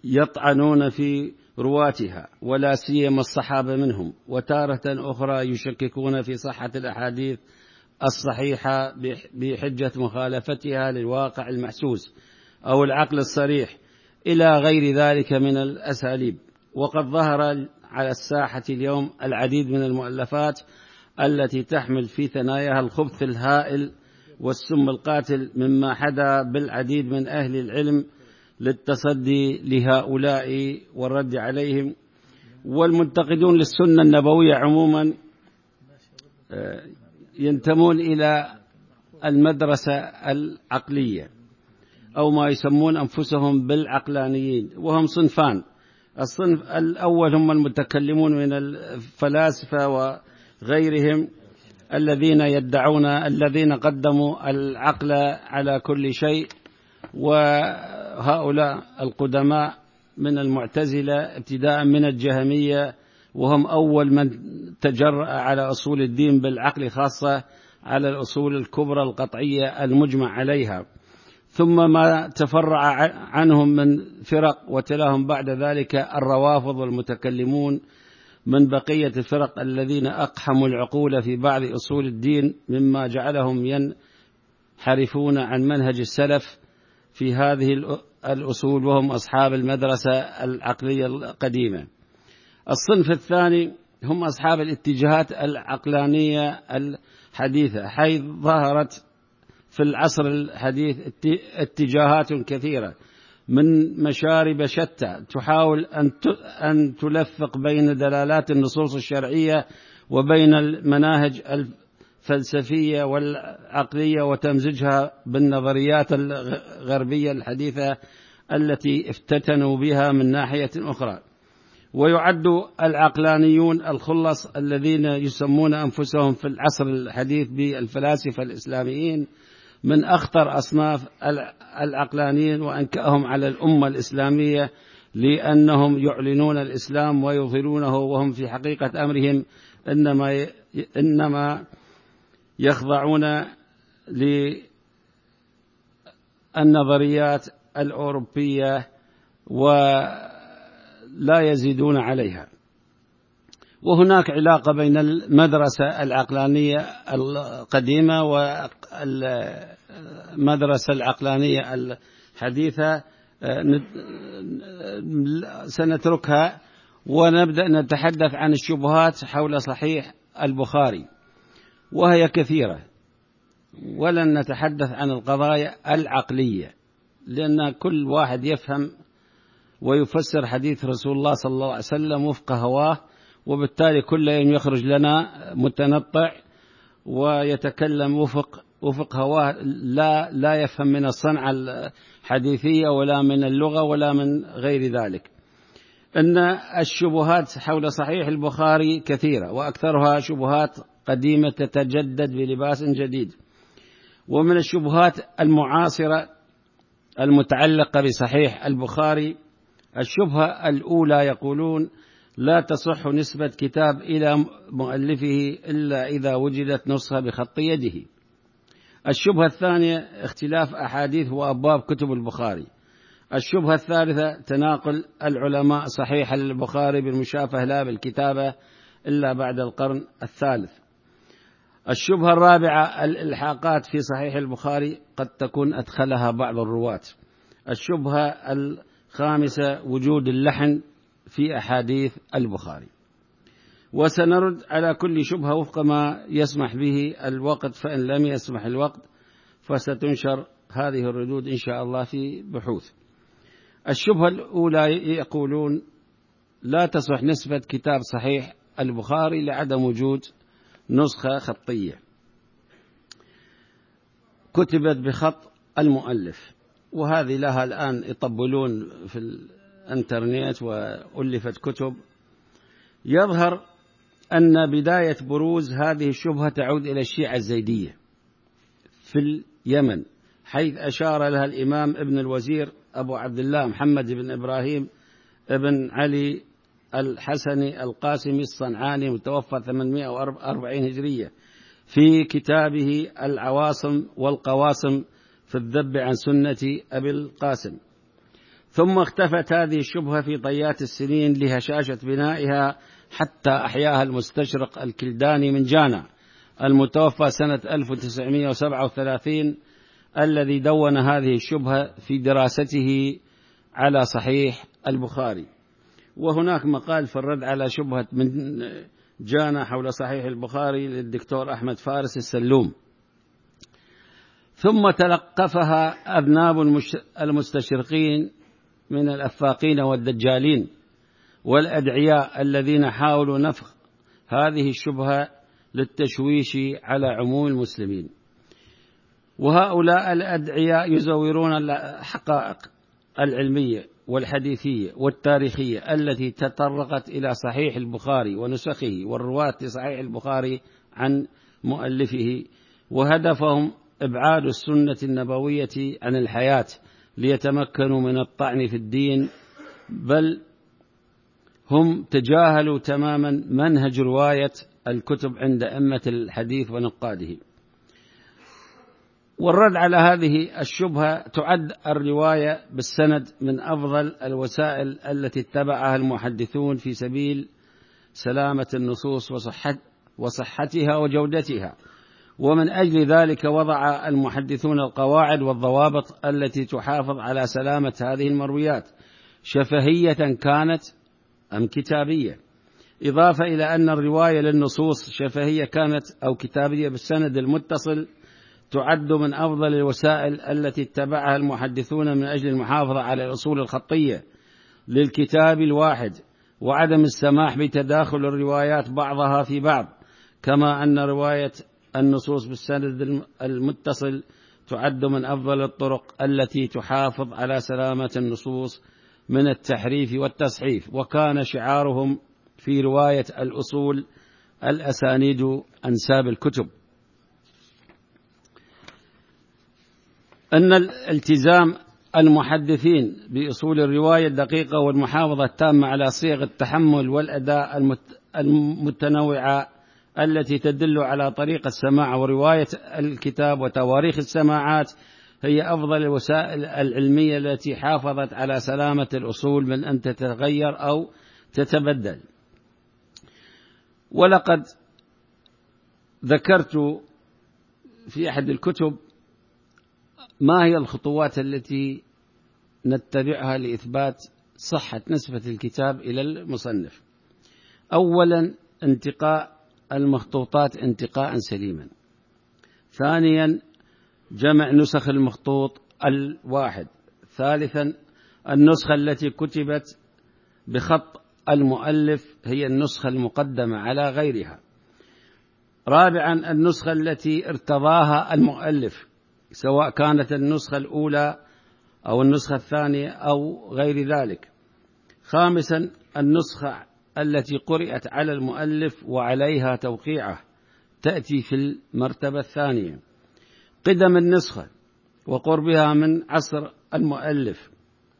يطعنون في رواتها ولا سيما الصحابة منهم، وتارة أخرى يشككون في صحة الأحاديث الصحيحة بحجة مخالفتها للواقع المحسوس أو العقل الصريح إلى غير ذلك من الأساليب. وقد ظهر على الساحة اليوم العديد من المؤلفات التي تحمل في ثناياها الخبث الهائل والسم القاتل، مما حدا بالعديد من أهل العلم للتصدي لهؤلاء والرد عليهم. والمنتقدون للسنة النبوية عموما ينتمون إلى المدرسة العقلية أو ما يسمون أنفسهم بالعقلانيين، وهم صنفان. الصنف الأول هم المتكلمون من الفلاسفة وغيرهم الذين يدعون الذين قدموا العقل على كل شيء، وهؤلاء القدماء من المعتزلة ابتداء من الجهمية، وهم أول من تجرأ على أصول الدين بالعقل، خاصة على الأصول الكبرى القطعية المجمع عليها، ثم ما تفرع عنهم من فرق، وتلاهم بعد ذلك الروافض والمتكلمون من بقية الفرق الذين أقحموا العقول في بعض أصول الدين، مما جعلهم ينحرفون عن منهج السلف في هذه الأصول، وهم أصحاب المدرسة العقلية القديمة. الصنف الثاني هم أصحاب الاتجاهات العقلانية الحديثة، حيث ظهرت في العصر الحديث اتجاهات كثيرة من مشارب شتى تحاول أن تلفق بين دلالات النصوص الشرعية وبين المناهج الفلسفية والعقلية، وتمزجها بالنظريات الغربية الحديثة التي افتتنوا بها من ناحية أخرى. ويعد العقلانيون الخلص الذين يسمون أنفسهم في العصر الحديث بالفلاسفة الإسلاميين من أخطر أصناف العقلانيين وأنكأهم على الأمة الإسلامية، لأنهم يعلنون الإسلام ويظهرونه، وهم في حقيقة أمرهم إنما إنما يخضعون للنظريات الأوروبية ولا يزيدون عليها. وهناك علاقة بين المدرسة العقلانية القديمة والمدرسة العقلانية الحديثة، سنتركها ونبدأ نتحدث عن الشبهات حول صحيح البخاري، وهي كثيرة، ولن نتحدث عن القضايا العقلية، لأن كل واحد يفهم ويفسر حديث رسول الله صلى الله عليه وسلم وفق هواه، وبالتالي كل يوم يخرج لنا متنطع ويتكلم وفق وفق هواه، لا لا يفهم من الصنعة الحديثية ولا من اللغة ولا من غير ذلك. إن الشبهات حول صحيح البخاري كثيرة، وأكثرها شبهات قديمة تتجدد بلباس جديد. ومن الشبهات المعاصرة المتعلقة بصحيح البخاري الشبهة الأولى، يقولون لا تصح نسبة كتاب إلى مؤلفه إلا إذا وجدت نسخة بخط يده. الشبهة الثانية اختلاف أحاديث وأبواب كتب البخاري. الشبهة الثالثة تناقل العلماء صحيح البخاري بالمشافهة لا بالكتابة إلا بعد القرن الثالث. الشبهة الرابعة الإلحاقات في صحيح البخاري قد تكون أدخلها بعض الرواة. الشبهة الخامسة وجود اللحن في أحاديث البخاري. وسنرد على كل شبهة وفق ما يسمح به الوقت، فإن لم يسمح الوقت فستنشر هذه الردود إن شاء الله في بحوث. الشبهة الأولى يقولون لا تصح نسبة كتاب صحيح البخاري لعدم وجود نسخة خطية كتبت بخط المؤلف، وهذه لها الآن يطبلون في الانترنت وألفت كتب. يظهر أن بداية بروز هذه الشبهة تعود إلى الشيعة الزيدية في اليمن، حيث أشار لها الإمام ابن الوزير أبو عبد الله محمد بن إبراهيم ابن علي الحسني القاسمي الصنعاني متوفى ثمانمائة وأربعين هجرية في كتابه العواصم والقواصم في الذب عن سنة أبي القاسم. ثم اختفت هذه الشبهة في طيات السنين لهشاشة بنائها، حتى أحياها المستشرق الكلداني من جانا المتوفى سنة ألف وتسعمائة وسبعة وثلاثين، الذي دون هذه الشبهة في دراسته على صحيح البخاري. وهناك مقال في الرد على شبهة من جانا حول صحيح البخاري للدكتور أحمد فارس السلوم. ثم تلقفها أذناب المستشرقين من الأفاقين والدجالين والأدعياء الذين حاولوا نفخ هذه الشبهة للتشويش على عموم المسلمين. وهؤلاء الأدعياء يزورون الحقائق العلمية والحديثية والتاريخية التي تطرقت إلى صحيح البخاري ونسخه والرواة لصحيح البخاري عن مؤلفه، وهدفهم إبعاد السنة النبوية عن الحياة ليتمكنوا من الطعن في الدين، بل هم تجاهلوا تماما منهج رواية الكتب عند أئمة الحديث ونقاده. والرد على هذه الشبهة تعد الرواية بالسند من أفضل الوسائل التي اتبعها المحدثون في سبيل سلامة النصوص وصحت وصحتها وجودتها، ومن أجل ذلك وضع المحدثون القواعد والضوابط التي تحافظ على سلامة هذه المرويات، شفهية كانت أم كتابية، إضافة إلى أن الرواية للنصوص شفهية كانت أو كتابية بالسند المتصل تعد من أفضل الوسائل التي اتبعها المحدثون من أجل المحافظة على الأصول الخطية للكتاب الواحد وعدم السماح بتداخل الروايات بعضها في بعض، كما أن رواية النصوص بالسند المتصل تعد من أفضل الطرق التي تحافظ على سلامة النصوص من التحريف والتصحيف. وكان شعارهم في رواية الأصول الأسانيد أنساب الكتب. أن الالتزام المحدثين بأصول الرواية الدقيقة والمحافظة التامة على صيغ التحمل والأداء المتنوعة التي تدل على طريقة السماع ورواية الكتاب وتواريخ السماعات هي أفضل الوسائل العلمية التي حافظت على سلامة الأصول من أن تتغير أو تتبدل. ولقد ذكرت في أحد الكتب ما هي الخطوات التي نتبعها لإثبات صحة نسبة الكتاب إلى المصنف. أولا، انتقاء المخطوطات انتقاء سليما. ثانيا، جمع نسخ المخطوط الواحد. ثالثا، النسخة التي كتبت بخط المؤلف هي النسخة المقدمة على غيرها. رابعا، النسخة التي ارتضاها المؤلف سواء كانت النسخة الأولى أو النسخة الثانية أو غير ذلك. خامسا، النسخة التي قرأت على المؤلف وعليها توقيعه تأتي في المرتبة الثانية. قدم النسخة وقربها من عصر المؤلف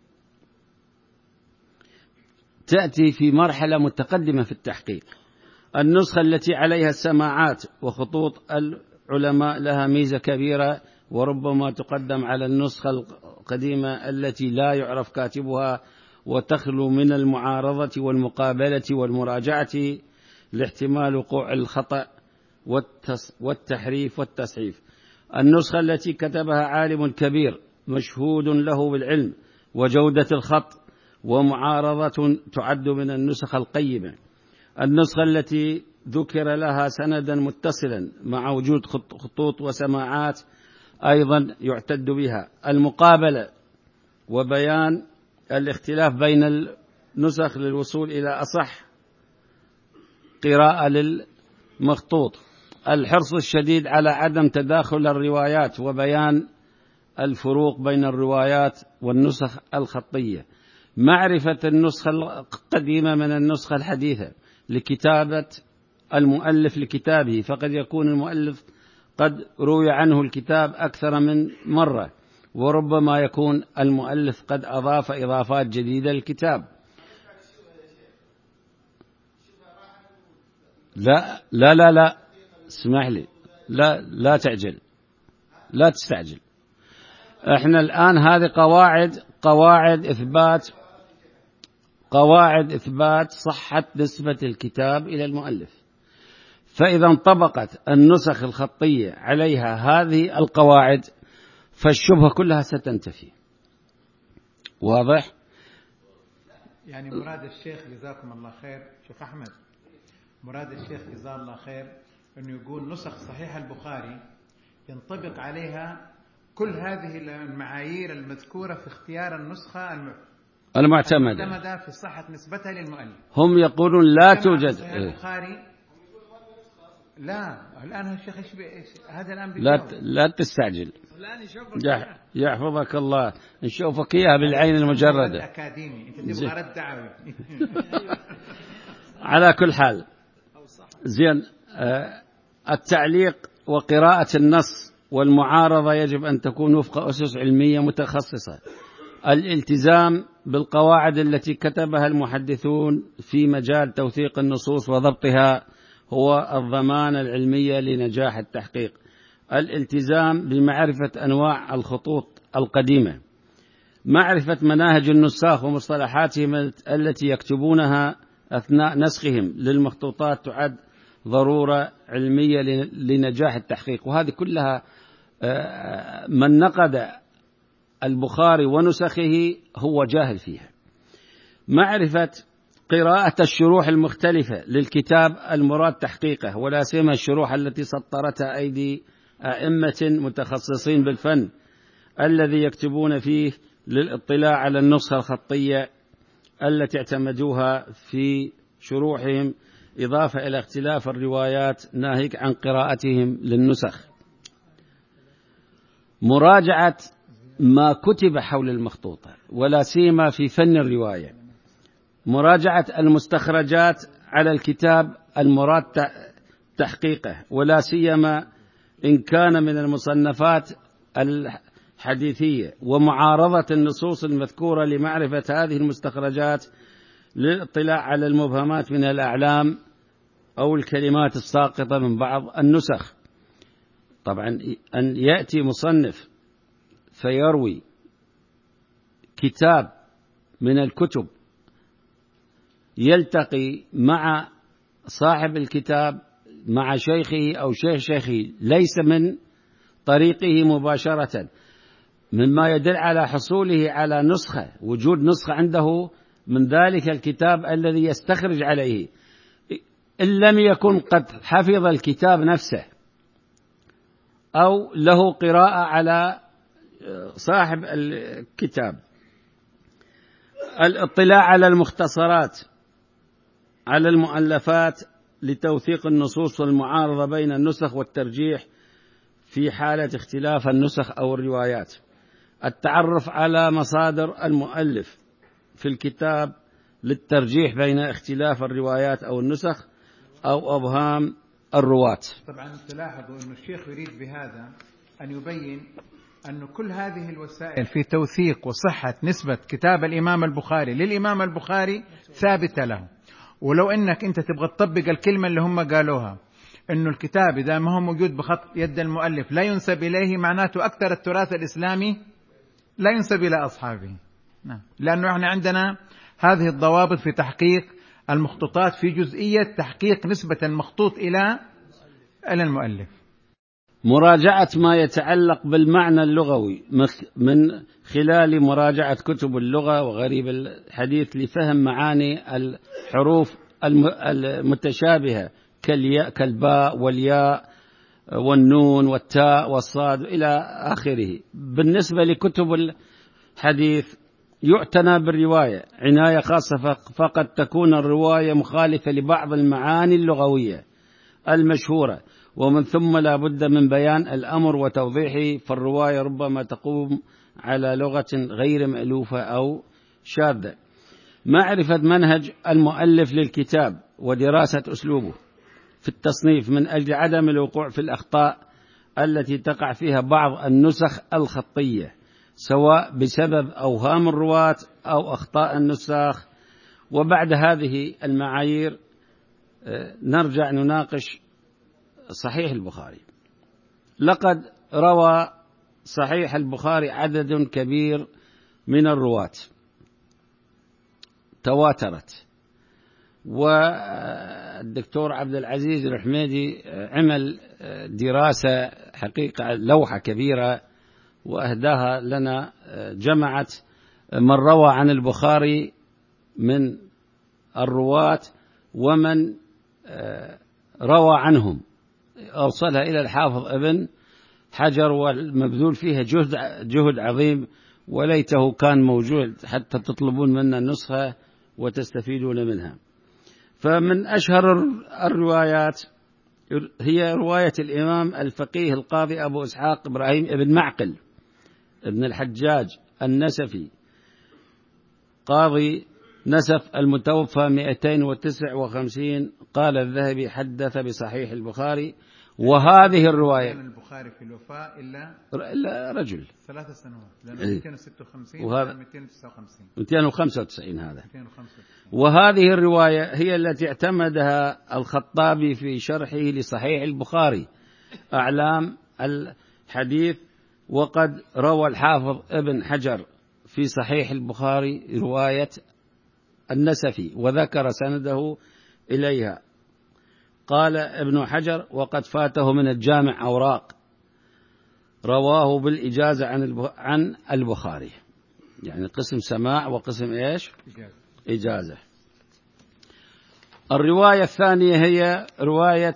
تأتي في مرحلة متقدمة في التحقيق. النسخة التي عليها السماعات وخطوط العلماء لها ميزة كبيرة وربما تقدم على النسخة القديمة التي لا يعرف كاتبها وتخلو من المعارضة والمقابلة والمراجعة لاحتمال وقوع الخطأ والتحريف والتصحيف. النسخة التي كتبها عالم كبير مشهود له بالعلم وجودة الخط ومعارضة تعد من النسخ القيمة. النسخة التي ذكر لها سندا متصلا مع وجود خطوط وسماعات أيضا يعتد بها. المقابلة وبيان الاختلاف بين النسخ للوصول إلى أصح قراءة للمخطوط. الحرص الشديد على عدم تداخل الروايات وبيان الفروق بين الروايات والنسخ الخطية. معرفة النسخة القديمة من النسخة الحديثة لكتابة المؤلف لكتابه، فقد يكون المؤلف قد روي عنه الكتاب أكثر من مرة، وربما يكون المؤلف قد أضاف إضافات جديدة للكتاب. لا لا لا لا اسمح لي، لا لا تعجل، لا تستعجل. احنا الآن هذه قواعد قواعد إثبات قواعد إثبات صحة نسبة الكتاب إلى المؤلف، فإذا انطبقت النسخ الخطية عليها هذه القواعد فالشبهة كلها ستنتفي. واضح؟ يعني مراد الشيخ جزاكم الله خير شيخ أحمد، مراد الشيخ جزاه الله خير أنه يقول نسخ صحيح البخاري ينطبق عليها كل هذه المعايير المذكورة في اختيار النسخة المعتمدة المعتمدة في صحة نسبتها للمؤلف. هم يقولون لا توجد البخاري. لا الآن الشيخ إيش هذا الآن لا لا تستعجل، يحفظك الله، نشوفك إياها بالعين المجردة. أكاديمي أنت تبغى رد دعوي. على كل حال زين، التعليق وقراءة النص والمعارضة يجب أن تكون وفق أسس علمية متخصصة. الالتزام بالقواعد التي كتبها المحدثون في مجال توثيق النصوص وضبطها هو الضمانة العلمية لنجاح التحقيق. الالتزام بمعرفة أنواع الخطوط القديمة، معرفة مناهج النساخ ومصطلحاتهم التي يكتبونها أثناء نسخهم للمخطوطات تعد ضرورة علمية لنجاح التحقيق، وهذه كلها من نقد البخاري ونسخه هو جاهل فيها. معرفة قراءة الشروح المختلفة للكتاب المراد تحقيقه، ولا سيما الشروح التي سطرتها أيدي أئمة متخصصين بالفن الذي يكتبون فيه للاطلاع على النسخة الخطية التي اعتمدوها في شروحهم، إضافة إلى اختلاف الروايات ناهيك عن قراءتهم للنسخ. مراجعة ما كتب حول المخطوطة ولا سيما في فن الرواية، مراجعة المستخرجات على الكتاب المراد تحقيقه ولا سيما إن كان من المصنفات الحديثية، ومعارضة النصوص المذكورة لمعرفة هذه المستخرجات للاطلاع على المبهمات من الأعلام أو الكلمات الساقطة من بعض النسخ. طبعا أن يأتي مصنف فيروي كتاب من الكتب يلتقي مع صاحب الكتاب مع شيخه أو شيخ شيخه ليس من طريقه مباشرة، مما يدل على حصوله على نسخة، وجود نسخة عنده من ذلك الكتاب الذي يستخرج عليه، إن لم يكن قد حفظ الكتاب نفسه أو له قراءة على صاحب الكتاب. الاطلاع على المختصرات على المؤلفات لتوثيق النصوص والمعارضة بين النسخ والترجيح في حالة اختلاف النسخ أو الروايات. التعرف على مصادر المؤلف في الكتاب للترجيح بين اختلاف الروايات أو النسخ أو أبهام الرواة. طبعا تلاحظوا أن الشيخ يريد بهذا أن يبين أن كل هذه الوسائل في توثيق وصحة نسبة كتاب الإمام البخاري للإمام البخاري ثابتة له، ولو أنك أنت تبغى تطبق الكلمة اللي هم قالوها أنه الكتاب إذا ما هو موجود بخط يد المؤلف لا ينسب إليه، معناته أكثر التراث الإسلامي لا ينسب إلى أصحابه. نعم. لأنه إحنا عندنا هذه الضوابط في تحقيق المخطوطات في جزئية تحقيق نسبة المخطوط إلى إلى المؤلف. مراجعة ما يتعلق بالمعنى اللغوي من خلال مراجعة كتب اللغة وغريب الحديث لفهم معاني الحروف المتشابهة كالباء والياء والنون والتاء والصاد إلى آخره. بالنسبة لكتب الحديث يعتنى بالرواية عناية خاصة، فقد تكون الرواية مخالفة لبعض المعاني اللغوية المشهورة، ومن ثم لا بد من بيان الأمر وتوضيحه، فالرواية ربما تقوم على لغة غير مألوفة أو شاذة. معرفة منهج المؤلف للكتاب ودراسة أسلوبه في التصنيف من أجل عدم الوقوع في الأخطاء التي تقع فيها بعض النسخ الخطية، سواء بسبب أوهام الرواة أو أخطاء النساخ. وبعد هذه المعايير نرجع نناقش صحيح البخاري. لقد روى صحيح البخاري عدد كبير من الرواة تواترت، والدكتور عبد العزيز الحميدي عمل دراسة حقيقة لوحة كبيرة وأهداها لنا، جمعت من روى عن البخاري من الرواة ومن روى عنهم، أوصلها إلى الحافظ ابن حجر، والمبذول فيها جهد جهد عظيم، وليته كان موجود حتى تطلبون منا النسخة وتستفيدون منها. فمن أشهر الروايات هي رواية الإمام الفقيه القاضي أبو إسحاق إبراهيم بن معقل ابن الحجاج النسفي، قاضي نسف المتوفى مئتين وتسعة وخمسين. قال الذهبي حدث بصحيح البخاري. وهذه الرواية البخاري في الوفاة إلا إلا رجل ثلاث سنوات، لأنه مئتين وستة وخمسين وهذا مئتين وتسعة وخمسين مئتين وخمسة وتسعين هذا. مئتين وخمسة وتسعين. وهذه الرواية هي التي اعتمدها الخطابي في شرحه لصحيح البخاري أعلام الحديث. وقد روى الحافظ ابن حجر في صحيح البخاري رواية النسفي وذكر سنده إليها. قال ابن حجر: وقد فاته من الجامع أوراق رواه بالإجازة عن البخاري، يعني قسم سماع وقسم إيش؟ إجازة. إجازة. الرواية الثانية هي رواية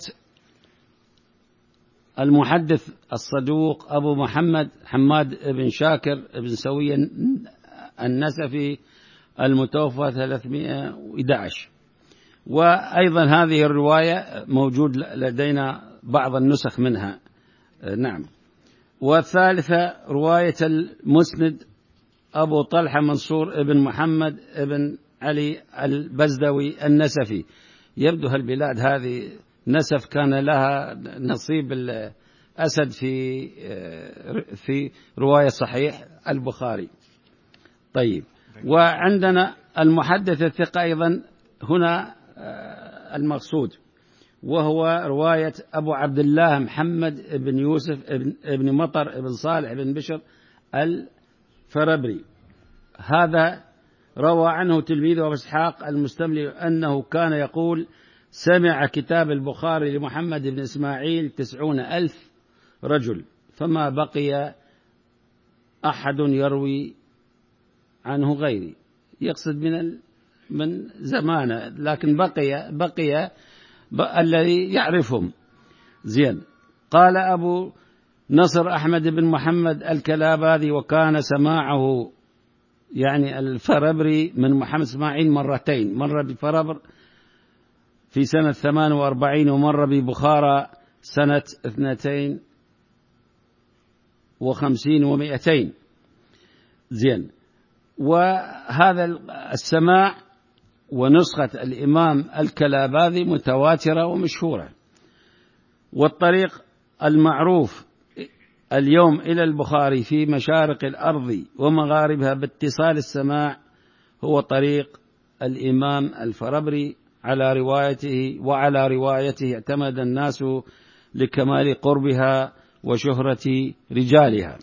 المحدث الصدوق أبو محمد حماد بن شاكر بن سوي النسفي المتوفى ثلاثمائة وأحد عشر. وأيضا هذه الرواية موجود لدينا بعض النسخ منها. نعم. والثالثة رواية المسند أبو طلحة منصور بن محمد بن علي البزدوي النسفي. يبدو هالبلاد هذه نسف كان لها نصيب الأسد في في رواية صحيح البخاري. طيب، وعندنا المحدث الثقة أيضا هنا المقصود، وهو رواية أبو عبد الله محمد بن يوسف بن مطر بن صالح بن بشر الفربري. هذا روى عنه تلميذه أبو إسحاق المستملي أنه كان يقول: سمع كتاب البخاري لمحمد بن إسماعيل تسعون ألف رجل، فما بقي أحد يروي عنه غيري. يقصد من من زمانه، لكن بقي بقي الذي يعرفهم زين. قال أبو نصر أحمد بن محمد الكلاباذي: وكان سماعه يعني الفربري من محمد إسماعيل مرتين، مرة بفربر في سنة ثمان وأربعين ومرة ببخارى سنة اثنتين وخمسين ومئتين. زين. وهذا السماع ونسخة الإمام الكلاباذي متواترة ومشهورة. والطريق المعروف اليوم إلى البخاري في مشارق الأرض ومغاربها باتصال السماع هو طريق الإمام الفربري على روايته، وعلى روايته اعتمد الناس لكمال قربها وشهرة رجالها.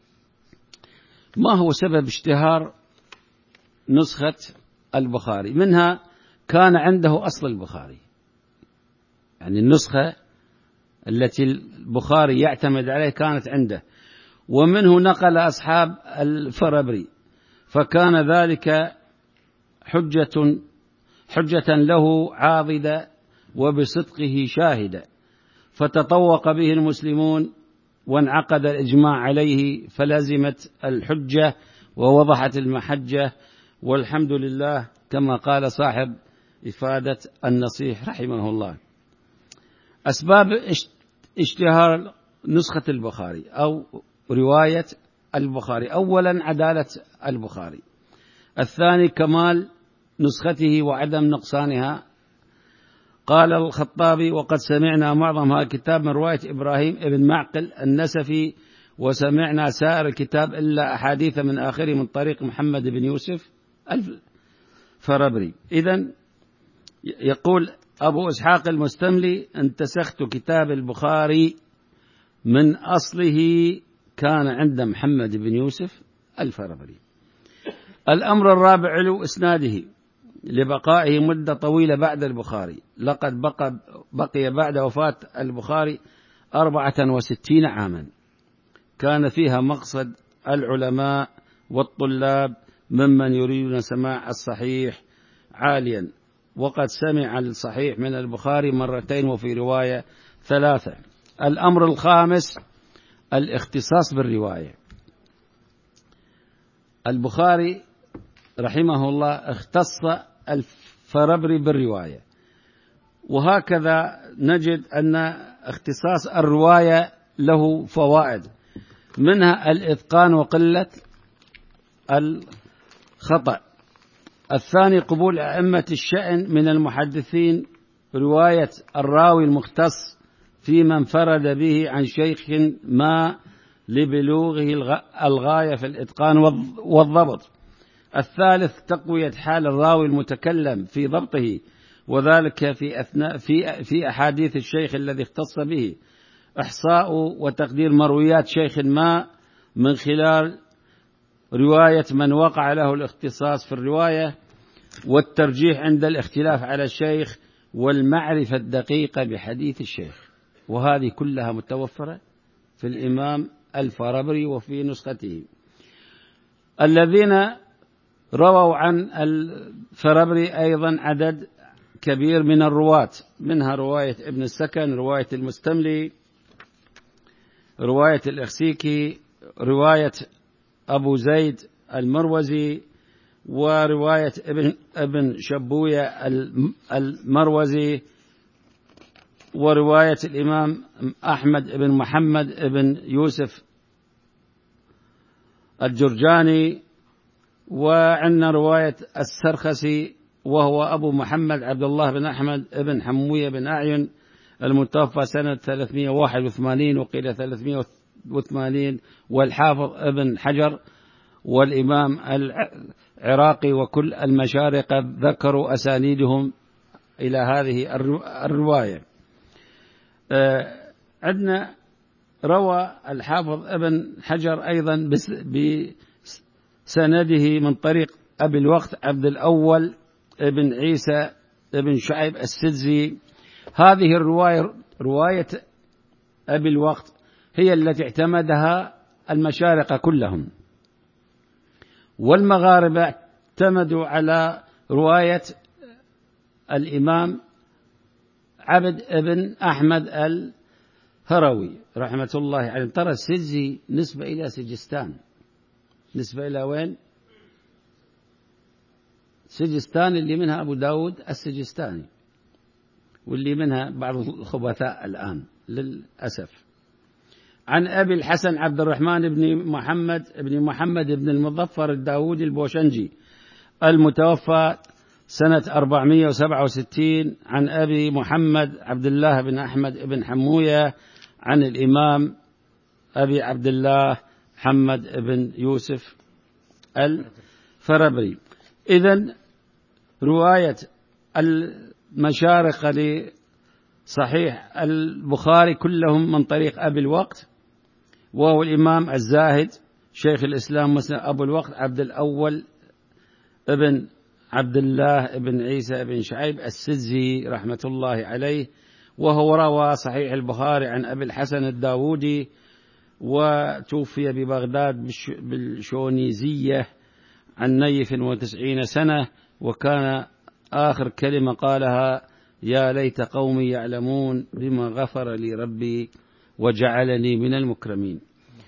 ما هو سبب اشتهار نسخة البخاري؟ منها كان عنده أصل البخاري، يعني النسخة التي البخاري يعتمد عليه كانت عنده، ومنه نقل أصحاب الفربري، فكان ذلك حجة حجة له عاضدة وبصدقه شاهدة، فتطوق به المسلمون وانعقد الإجماع عليه، فلزمت الحجة ووضحت المحجة، والحمد لله كما قال صاحب إفادة النصيح رحمه الله. أسباب اشتهار نسخة البخاري أو رواية البخاري: أولا عدالة البخاري، الثاني كمال نسخته وعدم نقصانها. قال الخطابي: وقد سمعنا معظم هذا الكتاب من رواية إبراهيم بن معقل النسفي، وسمعنا سائر الكتاب إلا أحاديث من آخره من طريق محمد بن يوسف الفربري. إذن يقول أبو إسحاق المستملي: انتسخت كتاب البخاري من أصله كان عند محمد بن يوسف الفربري. الأمر الرابع علو إسناده لبقائه مدة طويلة بعد البخاري، لقد بقى, بقي بعد وفاة البخاري أربعة وستين عاما، كان فيها مقصد العلماء والطلاب ممن يريدون سماع الصحيح عاليا، وقد سمع الصحيح من البخاري مرتين وفي رواية ثلاثة. الأمر الخامس الاختصاص بالرواية. البخاري رحمه الله اختص الفربري بالرواية، وهكذا نجد أن اختصاص الرواية له فوائد، منها الإتقان وقلة الخطأ. الثاني قبول أئمة الشأن من المحدثين رواية الراوي المختص في من انفرد به عن شيخ ما لبلوغه الغاية في الإتقان والضبط. الثالث تقوية حال الراوي المتكلم في ضبطه، وذلك في أثناء في في أحاديث الشيخ الذي اختص به، إحصاء وتقدير مرويات شيخ ما من خلال رواية من وقع له الاختصاص في الرواية، والترجيح عند الاختلاف على الشيخ، والمعرفة الدقيقة بحديث الشيخ. وهذه كلها متوفرة في الإمام الفربري وفي نسخته. الذين رووا عن الفربري أيضا عدد كبير من الرواة، منها رواية ابن السكن، رواية المستملي، رواية الإخسيكي، رواية أبو زيد المروزي، ورواية ابن, ابن شبوية المروزي، ورواية الإمام أحمد بن محمد بن يوسف الجرجاني، وعندنا رواية السرخسي وهو أبو محمد عبد الله بن أحمد بن حموية بن أعين المتوفى سنة ثلاثمائة وواحد وثمانين وقيل ثلاثمائة وثمانين، والحافظ ابن حجر والإمام العراقي وكل المشارقة ذكروا أسانيدهم إلى هذه الرواية. عندنا روى الحافظ ابن حجر أيضا بسنده من طريق أبي الوقت عبد الأول ابن عيسى ابن شعيب السدزي. هذه الرواية رواية أبي الوقت هي التي اعتمدها المشارقة كلهم، والمغاربة اعتمدوا على رواية الإمام عبد ابن أحمد الهروي رحمة الله عليه. ترى السجزي نسبة إلى سجستان، نسبة إلى وين؟ سجستان اللي منها أبو داود السجستاني، واللي منها بعض الخبثاء الآن للأسف. عن أبي الحسن عبد الرحمن بن محمد بن محمد بن المظفر الداودي البوشنجي المتوفى سنة أربعمائة وسبعة وستين، عن أبي محمد عبد الله بن أحمد بن حموية عن الإمام أبي عبد الله محمد بن يوسف الفربري. إذن رواية المشارقة لصحيح البخاري كلهم من طريق أبي الوقت، وهو الإمام الزاهد شيخ الإسلام مسلم أبو الوقت عبد الأول ابن عبد الله ابن عيسى ابن شعيب السدزي رحمة الله عليه، وهو روى صحيح البخاري عن أبي الحسن الداودي، وتوفي ببغداد بالشونيزية عن نيف وتسعين سنة، وكان آخر كلمة قالها: يا ليت قومي يعلمون بما غفر لي ربي وجعلني من المكرمين.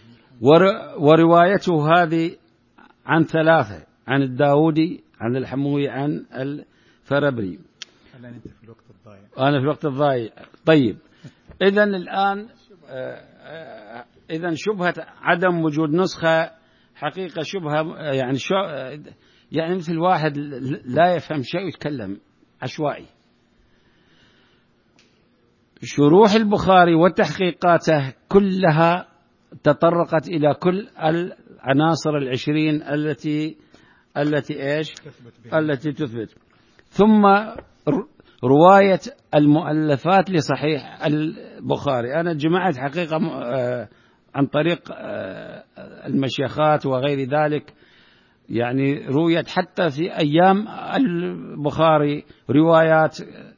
وروايته هذه عن ثلاثة: عن الداودي، عن الحموي، عن الفربري. أنت في الوقت الضايع. أنا في الوقت الضايع. طيب، إذن الآن إذن شبهة عدم وجود نسخة حقيقة شبهة، يعني شو يعني مثل واحد لا يفهم شيء ويتكلم عشوائي. شروح البخاري وتحقيقاته كلها تطرقت إلى كل العناصر العشرين التي التي إيش تثبت التي تثبت. ثم رواية المؤلفات لصحيح البخاري، أنا جمعت حقيقة عن طريق المشيخات وغير ذلك، يعني رويت حتى في أيام البخاري روايات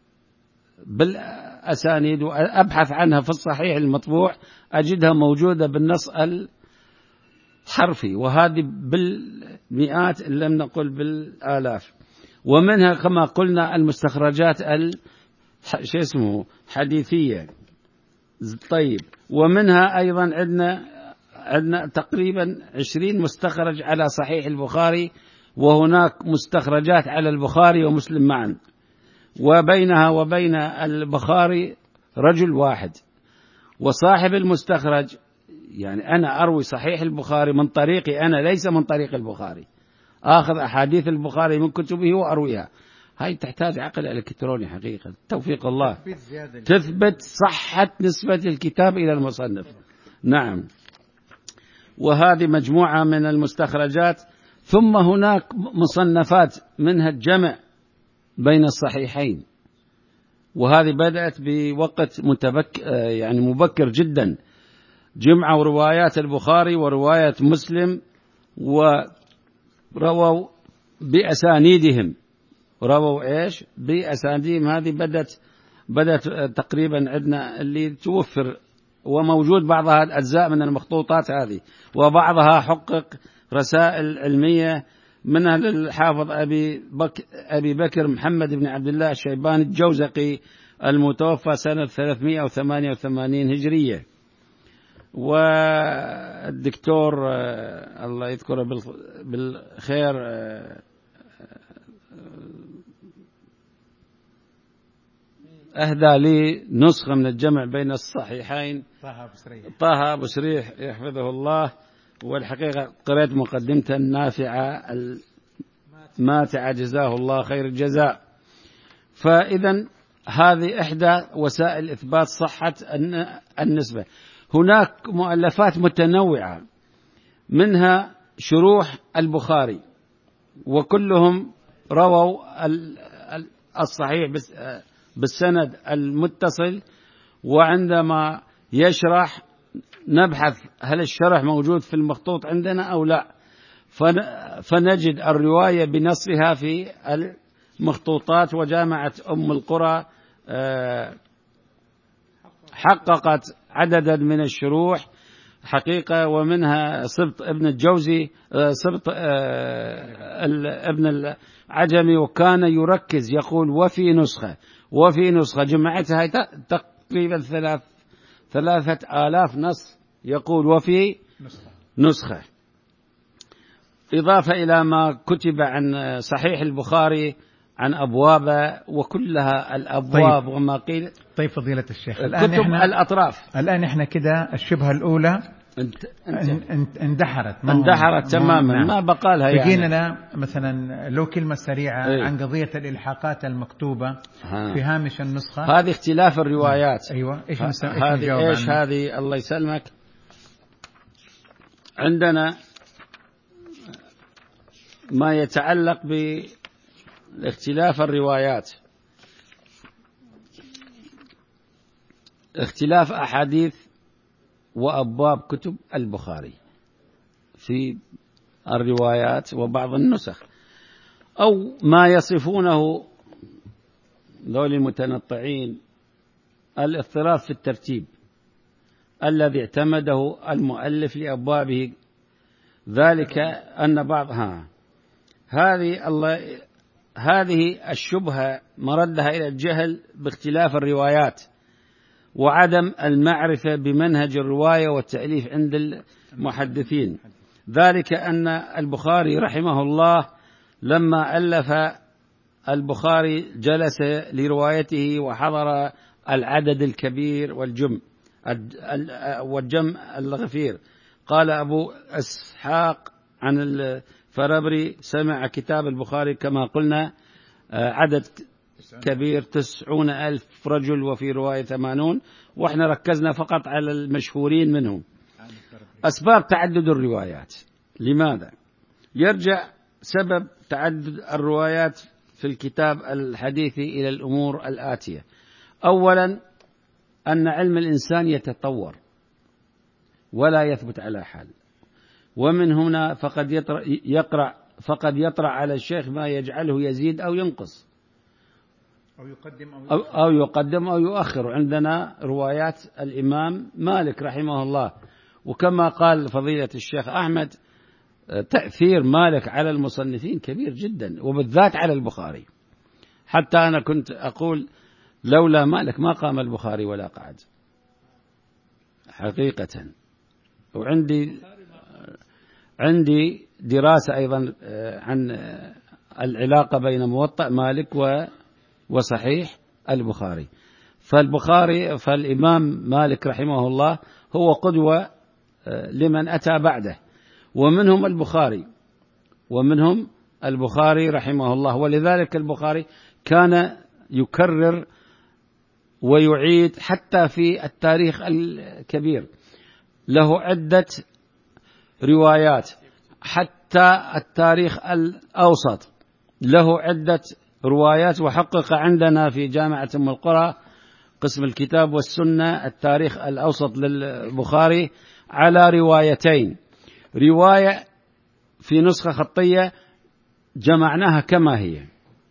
بالأسانيد، وأبحث عنها في الصحيح المطبوع أجدها موجودة بالنص الحرفي، وهذه بالمئات إن لم نقل بالآلاف. ومنها كما قلنا المستخرجات ال شو اسمه حديثية. طيب، ومنها أيضا عندنا عندنا تقريبا عشرين مستخرج على صحيح البخاري، وهناك مستخرجات على البخاري ومسلم معا، وبينها وبين البخاري رجل واحد. وصاحب المستخرج، يعني أنا أروي صحيح البخاري من طريقي أنا، ليس من طريق البخاري، آخذ أحاديث البخاري من كتبه وأرويها. هاي تحتاج عقل إلكتروني حقيقة، توفيق الله، تثبت صحة نسبة الكتاب إلى المصنف. نعم، وهذه مجموعة من المستخرجات. ثم هناك مصنفات منها الجمع بين الصحيحين، وهذه بدأت بوقت متبك يعني مبكر جدا، جمعوا روايات البخاري ورواية مسلم ورووا بأسانيدهم. رووا إيش؟ بأسانيدهم. هذه بدأت بدأت تقريبا عندنا اللي توفر، وموجود بعضها الأجزاء من المخطوطات هذه، وبعضها حقق رسائل علمية منها للحافظ أبي بكر, أبي بكر محمد بن عبد الله الشيباني الجوزقي المتوفى سنة ثلاثمائة وثمانية وثمانين هجرية. والدكتور الله يذكره بالخير أهدى لي نسخة من الجمع بين الصحيحين، طه أبو سريح طه أبو سريح يحفظه الله. والحقيقة قرأت مقدمته النافعة الماتعة جزاه الله خير الجزاء. فإذا هذه إحدى وسائل إثبات صحة النسبة. هناك مؤلفات متنوعة، منها شروح البخاري، وكلهم رووا الصحيح بالسند المتصل، وعندما يشرح نبحث هل الشرح موجود في المخطوط عندنا أو لا، فنجد الرواية بنصها في المخطوطات. وجامعة أم القرى حققت عددا من الشروح حقيقة، ومنها سبط ابن الجوزي، سبط ابن العجمي، وكان يركز يقول وفي نسخة وفي نسخة جمعتها تقريبا ثلاث ثلاثة آلاف نص، يقول وفي نسخة، إضافة إلى ما كتب عن صحيح البخاري عن أبواب، وكلها الأبواب. طيب. وما قيل. طيب فضيلة الشيخ، الآن كتب إحنا الأطراف. الآن إحنا كده الشبهة الأولى انت انت اندحرت اندحرت تماما، نعم. ما بقى لها يعني. بقينا مثلا لو كلمة سريعة ايه؟ عن قضية الإلحاقات المكتوبة ها. في هامش النسخة، هذه اختلاف الروايات. أيوة، إيش هذه إيش هذه الله يسلمك. عندنا ما يتعلق باختلاف الروايات، اختلاف أحاديث وأبواب كتب البخاري في الروايات وبعض النسخ، أو ما يصفونه ذول المتنطعين الاضطراب في الترتيب الذي اعتمده المؤلف لأبوابه، ذلك أن بعضها هذه الله هذه الشبهة مردها إلى الجهل باختلاف الروايات وعدم المعرفة بمنهج الرواية والتأليف عند المحدثين. ذلك أن البخاري رحمه الله لما ألف البخاري جلس لروايته وحضر العدد الكبير والجم والجم الغفير. قال أبو إسحاق عن الفرابري سمع كتاب البخاري كما قلنا عدد كبير تسعون ألف رجل، وفي رواية ثمانون، وإحنا ركزنا فقط على المشهورين منهم. أسباب تعدد الروايات، لماذا؟ يرجع سبب تعدد الروايات في الكتاب الحديثي إلى الأمور الآتية. أولا، أن علم الإنسان يتطور، ولا يثبت على حال. ومن هنا فقد يطرأ يقرأ فقد يطرأ على الشيخ ما يجعله يزيد أو ينقص أو يقدم أو أو, أو يقدم أو يؤخر. عندنا روايات الإمام مالك رحمه الله، وكما قال فضيلة الشيخ أحمد تأثير مالك على المصنفين كبير جدا، وبالذات على البخاري. حتى أنا كنت أقول لولا مالك ما قام البخاري ولا قعد حقيقة. وعندي عندي دراسة أيضا عن العلاقة بين موطأ مالك وصحيح البخاري. فالبخاري فالإمام مالك رحمه الله هو قدوة لمن أتى بعده، ومنهم البخاري ومنهم البخاري رحمه الله. ولذلك البخاري كان يكرر ويعيد حتى في التاريخ الكبير، له عدة روايات. حتى التاريخ الأوسط له عدة روايات. وحقق عندنا في جامعة أم القرى قسم الكتاب والسنة التاريخ الأوسط للبخاري على روايتين، رواية في نسخة خطية جمعناها كما هي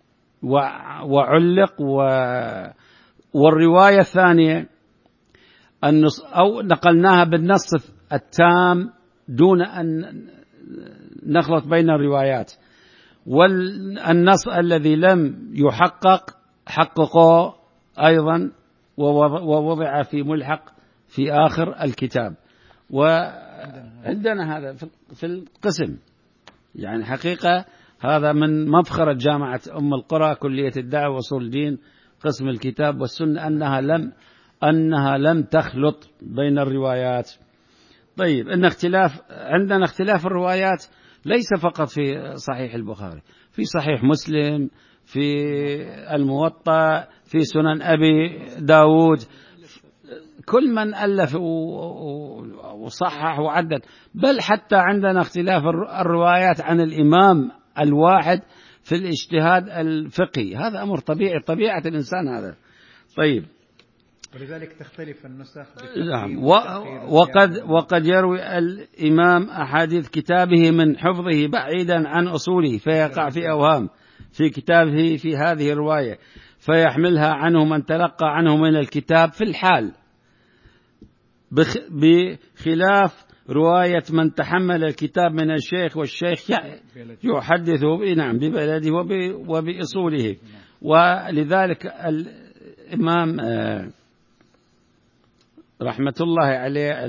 وعلق، والرواية الثانية النص أو نقلناها بالنص التام دون أن نخلط بين الروايات. والنص الذي لم يحقق حققه أيضا ووضع في ملحق في آخر الكتاب. وعندنا هذا في القسم، يعني حقيقة هذا من مفخرة جامعة أم القرى كلية الدعوة وأصول الدين قسم الكتاب والسنة أنها لم أنها لم تخلط بين الروايات. طيب، إن اختلاف عندنا اختلاف الروايات ليس فقط في صحيح البخاري، في صحيح مسلم، في الموطأ، في سنن أبي داود. كل من ألف وصحح وعدد، بل حتى عندنا اختلاف الروايات عن الإمام الواحد في الاجتهاد الفقهي. هذا أمر طبيعي، طبيعة الإنسان هذا. طيب، ولذلك تختلف النسخ. نعم. وقد وقد يروي الإمام أحاديث كتابه من حفظه بعيدا عن أصوله، فيقع في أوهام في كتابه في هذه الرواية، فيحملها عنه من تلقى عنه من الكتاب في الحال، بخلاف رواية من تحمل الكتاب من الشيخ، والشيخ يحدث نعم ببلده وبأصوله. ولذلك الإمام رحمة الله عليه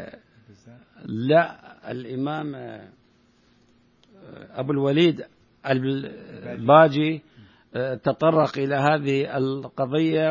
لا الإمام أبو الوليد الباجي تطرق إلى هذه القضية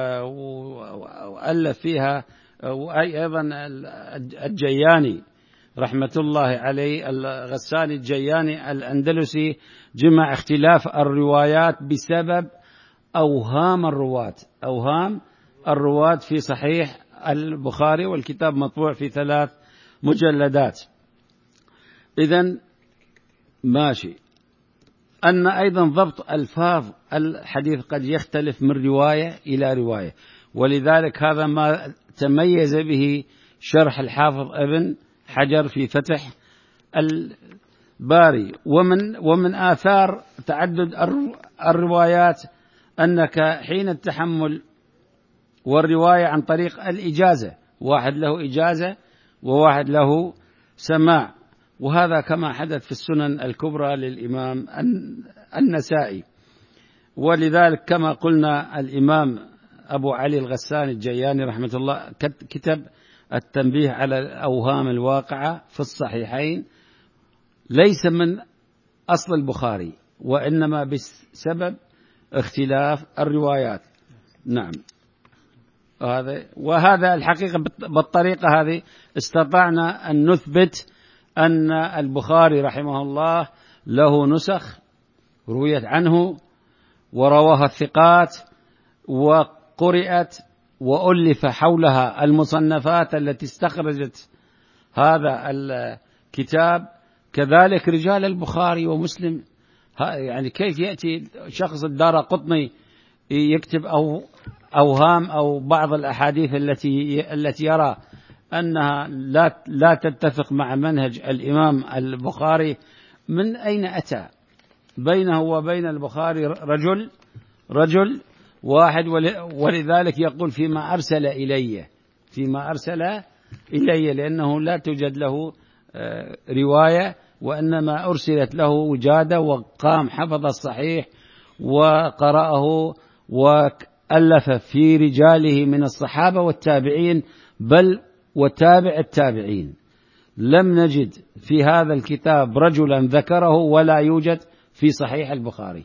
وألف فيها، وأيضا الجياني رحمة الله عليه الغساني الجياني الأندلسي جمع اختلاف الروايات بسبب أوهام الرواة أوهام الرواة في صحيح البخاري، والكتاب مطبوع في ثلاث مجلدات. إذن ماشي. أن أيضا ضبط ألفاظ الحديث قد يختلف من رواية إلى رواية، ولذلك هذا ما تميز به شرح الحافظ ابن حجر في فتح الباري. ومن ومن آثار تعدد الروايات أنك حين التحمل والرواية عن طريق الإجازة، واحد له إجازة وواحد له سماع، وهذا كما حدث في السنن الكبرى للإمام النسائي. ولذلك كما قلنا الإمام أبو علي الغساني الجياني رحمة الله كتب التنبيه على الأوهام الواقعة في الصحيحين، ليس من أصل البخاري، وإنما بسبب اختلاف الروايات. نعم. وهذا وهذا الحقيقة بالطريقة هذه استطعنا أن نثبت أن البخاري رحمه الله له نسخ رويت عنه ورواها الثقات وقرئت وألف حولها المصنفات التي استخرجت هذا الكتاب. كذلك رجال البخاري ومسلم، يعني كيف يأتي شخص الدارقطني يكتب أو أوهام أو بعض الأحاديث التي التي يرى أنها لا لا تتفق مع منهج الإمام البخاري، من أين أتى؟ بينه وبين البخاري رجل رجل واحد، ولذلك يقول فيما أرسل إلي فيما أرسل إلي لأنه لا توجد له رواية، وإنما أرسلت له وجادة، وقام حفظ الصحيح وقرأه وألف في رجاله من الصحابة والتابعين، بل وتابع التابعين. لم نجد في هذا الكتاب رجلا ذكره ولا يوجد في صحيح البخاري.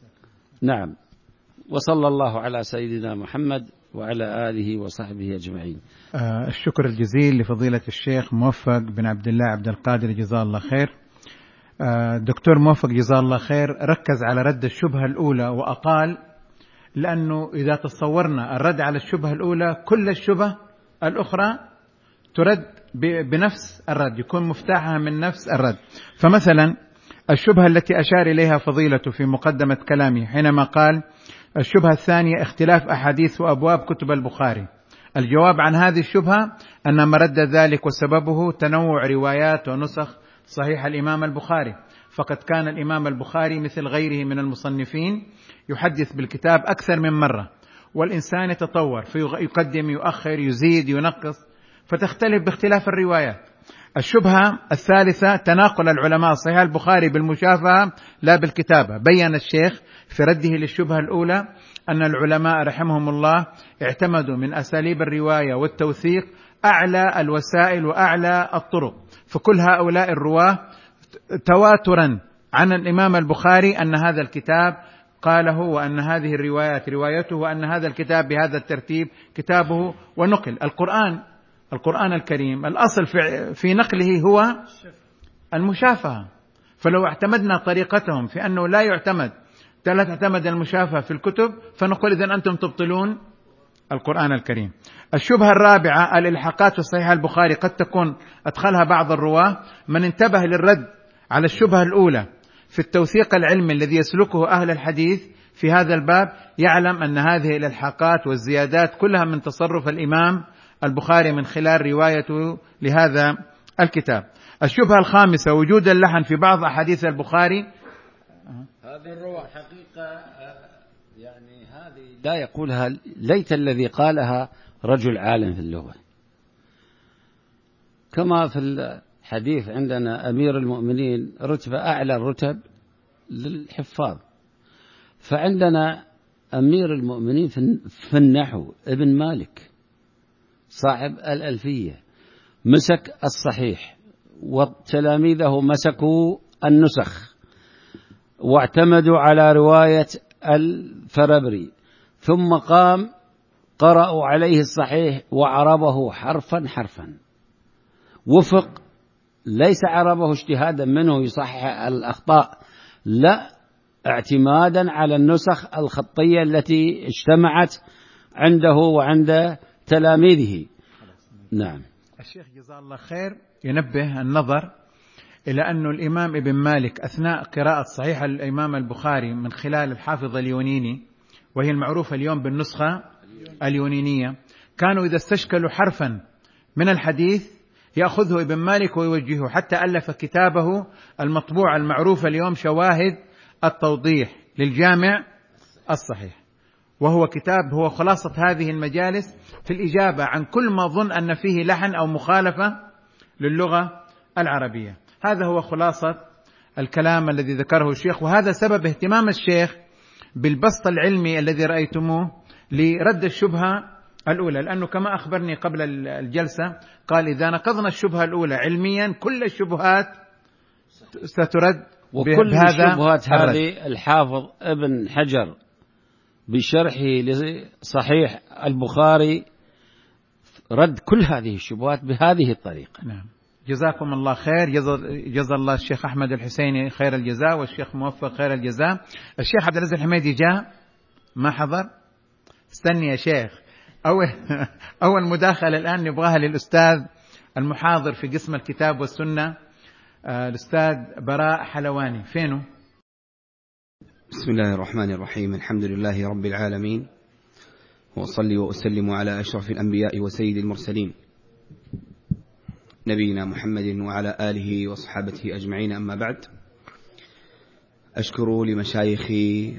نعم. وصلى الله على سيدنا محمد وعلى آله وصحبه أجمعين. آه الشكر الجزيل لفضيلة الشيخ موفق بن عبد الله عبد القادر، جزاه الله خير. آه دكتور موفق جزاه الله خير ركز على رد الشبهة الأولى وأقال، لأنه إذا تصورنا الرد على الشبهة الأولى كل الشبه الأخرى ترد بنفس الرد، يكون مفتاحها من نفس الرد. فمثلا الشبهة التي أشار إليها فضيلته في مقدمة كلامه حينما قال الشبهة الثانية اختلاف أحاديث وأبواب كتب البخاري، الجواب عن هذه الشبهة أن مرد ذلك وسببه تنوع روايات ونسخ صحيح الإمام البخاري، فقد كان الإمام البخاري مثل غيره من المصنفين يحدث بالكتاب أكثر من مرة، والإنسان يتطور فيقدم يؤخر يزيد ينقص، فتختلف باختلاف الروايات. الشبهة الثالثة تناقل العلماء صحيح البخاري بالمشافهة لا بالكتابة. بيّن الشيخ في رده للشبهة الأولى أن العلماء رحمهم الله اعتمدوا من أساليب الرواية والتوثيق أعلى الوسائل وأعلى الطرق، فكل هؤلاء الرواة تواترا عن الإمام البخاري أن هذا الكتاب قاله، وأن هذه الروايات روايته، وأن هذا الكتاب بهذا الترتيب كتابه، ونقل القرآن القرآن الكريم الأصل في, في نقله هو المشافهة. فلو اعتمدنا طريقتهم في أنه لا يعتمد لا تعتمد المشافهة في الكتب، فنقول إذن أنتم تبطلون القرآن الكريم. الشبهة الرابعة الإلحاقات في صحيح البخاري قد تكون أدخلها بعض الرواة. من انتبه للرد على الشبهة الأولى في التوثيق العلمي الذي يسلكه أهل الحديث في هذا الباب يعلم أن هذه الإلحاقات والزيادات كلها من تصرف الإمام البخاري من خلال روايته لهذا الكتاب. الشبهة الخامسة وجود اللحن في بعض أحاديث البخاري. هذه الرواية حقيقة يعني هذه لا يقولها، ليت الذي قالها رجل عالم في اللغة. كما في الحديث عندنا أمير المؤمنين رتبة أعلى الرتب للحفاظ، فعندنا أمير المؤمنين في النحو ابن مالك صاحب الألفية مسك الصحيح، وتلاميذه مسكوا النسخ واعتمدوا على رواية الفربري، ثم قام قرأوا عليه الصحيح وعربه حرفا حرفا، وفق ليس عربه اجتهادا منه يصحح الأخطاء، لا اعتمادا على النسخ الخطية التي اجتمعت عنده وعند تلاميذه. نعم. الشيخ جزاه الله خير ينبه النظر إلى أن الإمام ابن مالك أثناء قراءة صحيح الإمام البخاري من خلال الحافظ اليونيني، وهي المعروفة اليوم بالنسخة اليونينية، كانوا إذا استشكلوا حرفا من الحديث يأخذه ابن مالك ويوجهه، حتى ألف كتابه المطبوع المعروف اليوم شواهد التوضيح للجامع الصحيح، وهو كتاب هو خلاصة هذه المجالس في الإجابة عن كل ما ظن أن فيه لحن أو مخالفة للغة العربية. هذا هو خلاصة الكلام الذي ذكره الشيخ، وهذا سبب اهتمام الشيخ بالبسط العلمي الذي رأيتموه لرد الشبهة الأولى، لأنه كما أخبرني قبل الجلسة قال إذا نقضنا الشبهة الأولى علميا كل الشبهات سترد، وكل الشبهات هذه الحافظ ابن حجر بشرحه لصحيح البخاري رد كل هذه الشبهات بهذه الطريقة. نعم. جزاكم الله خير، جزا الله الشيخ أحمد الحسيني خير الجزاء، والشيخ موفق خير الجزاء. الشيخ عبد العزيز الحميدي جاء ما حضر؟ استني يا شيخ، أول أول مداخلة الآن نبغاها للأستاذ المحاضر في قسم الكتاب والسنة، الأستاذ براء حلواني. فينه؟ بسم الله الرحمن الرحيم، الحمد لله رب العالمين، وأصلي وأسلم على أشرف الأنبياء وسيد المرسلين نبينا محمد وعلى آله وصحابته أجمعين، أما بعد. أشكر لمشايخي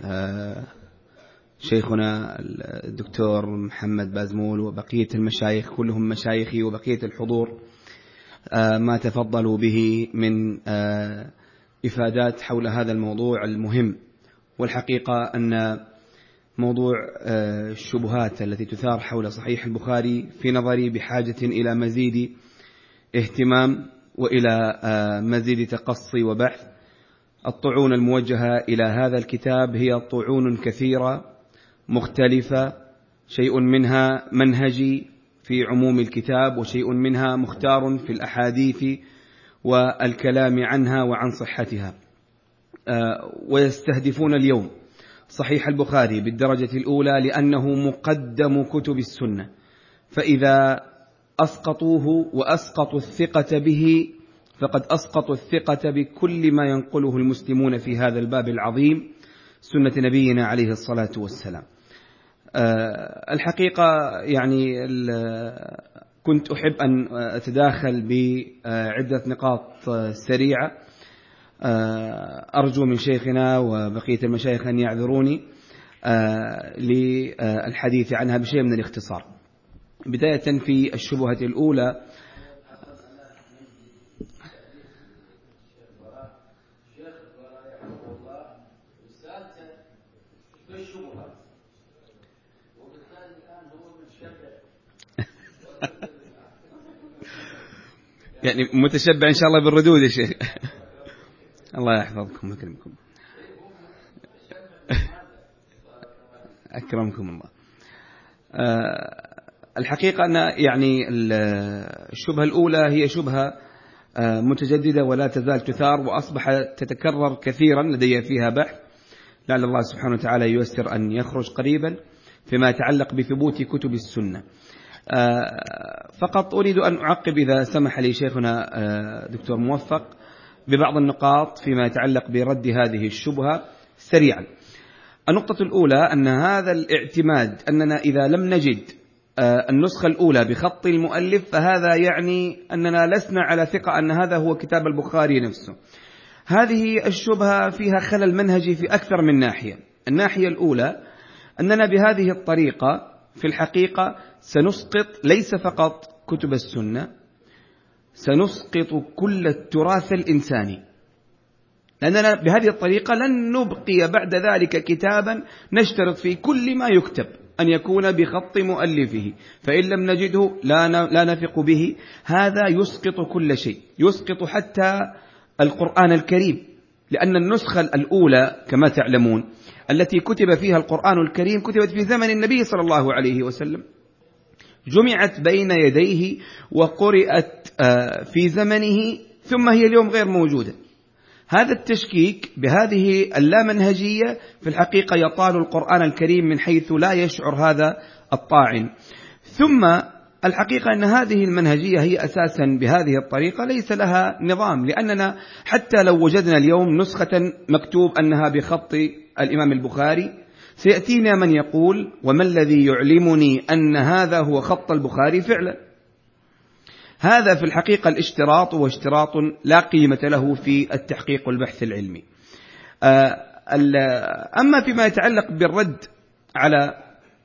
شيخنا الدكتور محمد بازمول وبقية المشايخ كلهم مشايخي وبقية الحضور ما تفضلوا به من إفادات حول هذا الموضوع المهم. والحقيقة أن موضوع الشبهات التي تثار حول صحيح البخاري في نظري بحاجة إلى مزيد اهتمام وإلى مزيد تقصي وبحث. الطعون الموجهة إلى هذا الكتاب هي طعون كثيرة مختلفة، شيء منها منهجي في عموم الكتاب، وشيء منها مختار في الأحاديث والكلام عنها وعن صحتها. ويستهدفون اليوم صحيح البخاري بالدرجة الأولى لأنه مقدم كتب السنة، فإذا أسقطوه وأسقطوا الثقة به فقد أسقطوا الثقة بكل ما ينقله المسلمون في هذا الباب العظيم، سنة نبينا عليه الصلاة والسلام. الحقيقة يعني كنت أحب أن أتداخل بعدة نقاط سريعة، أرجو من شيخنا وبقية المشايخ أن يعذروني للحديث عنها بشيء من الاختصار. بداية في الشبهة الأولى، يعني متشبع إن شاء الله بالردود يا شيخ. الله يحفظكم ويكرمكم، أكرمكم الله. أه الحقيقة أن يعني الشبهة الأولى هي شبهة متجددة ولا تزال تثار وأصبحت تتكرر كثيرا، لدي فيها بحث، لعل الله سبحانه وتعالى ييسر أن يخرج قريبا فيما يتعلق بثبوت كتب السنة. فقط أريد أن أعقب إذا سمح لي شيخنا دكتور موفق ببعض النقاط فيما يتعلق برد هذه الشبهة سريعا. النقطة الأولى أن هذا الاعتماد أننا إذا لم نجد النسخة الأولى بخط المؤلف فهذا يعني أننا لسنا على ثقة أن هذا هو كتاب البخاري نفسه. هذه الشبهة فيها خلل منهجي في أكثر من ناحية. الناحية الأولى أننا بهذه الطريقة في الحقيقة سنسقط ليس فقط كتب السنة، سنسقط كل التراث الإنساني، لأننا بهذه الطريقة لن نبقي بعد ذلك كتابا نشترط في كل ما يكتب أن يكون بخط مؤلفه، فإن لم نجده لا نثق به. هذا يسقط كل شيء، يسقط حتى القرآن الكريم، لأن النسخة الأولى كما تعلمون التي كتب فيها القرآن الكريم كتبت في زمن النبي صلى الله عليه وسلم، جمعت بين يديه وقرأت في زمنه، ثم هي اليوم غير موجودة. هذا التشكيك بهذه اللامنهجية في الحقيقة يطال القرآن الكريم من حيث لا يشعر هذا الطاعن. ثم الحقيقة أن هذه المنهجية هي أساسا بهذه الطريقة ليس لها نظام، لأننا حتى لو وجدنا اليوم نسخة مكتوب أنها بخط الإمام البخاري سيأتينا من يقول وما الذي يعلمني أن هذا هو خط البخاري فعلا. هذا في الحقيقة الاشتراط واشتراط لا قيمة له في التحقيق والبحث العلمي. أما فيما يتعلق بالرد على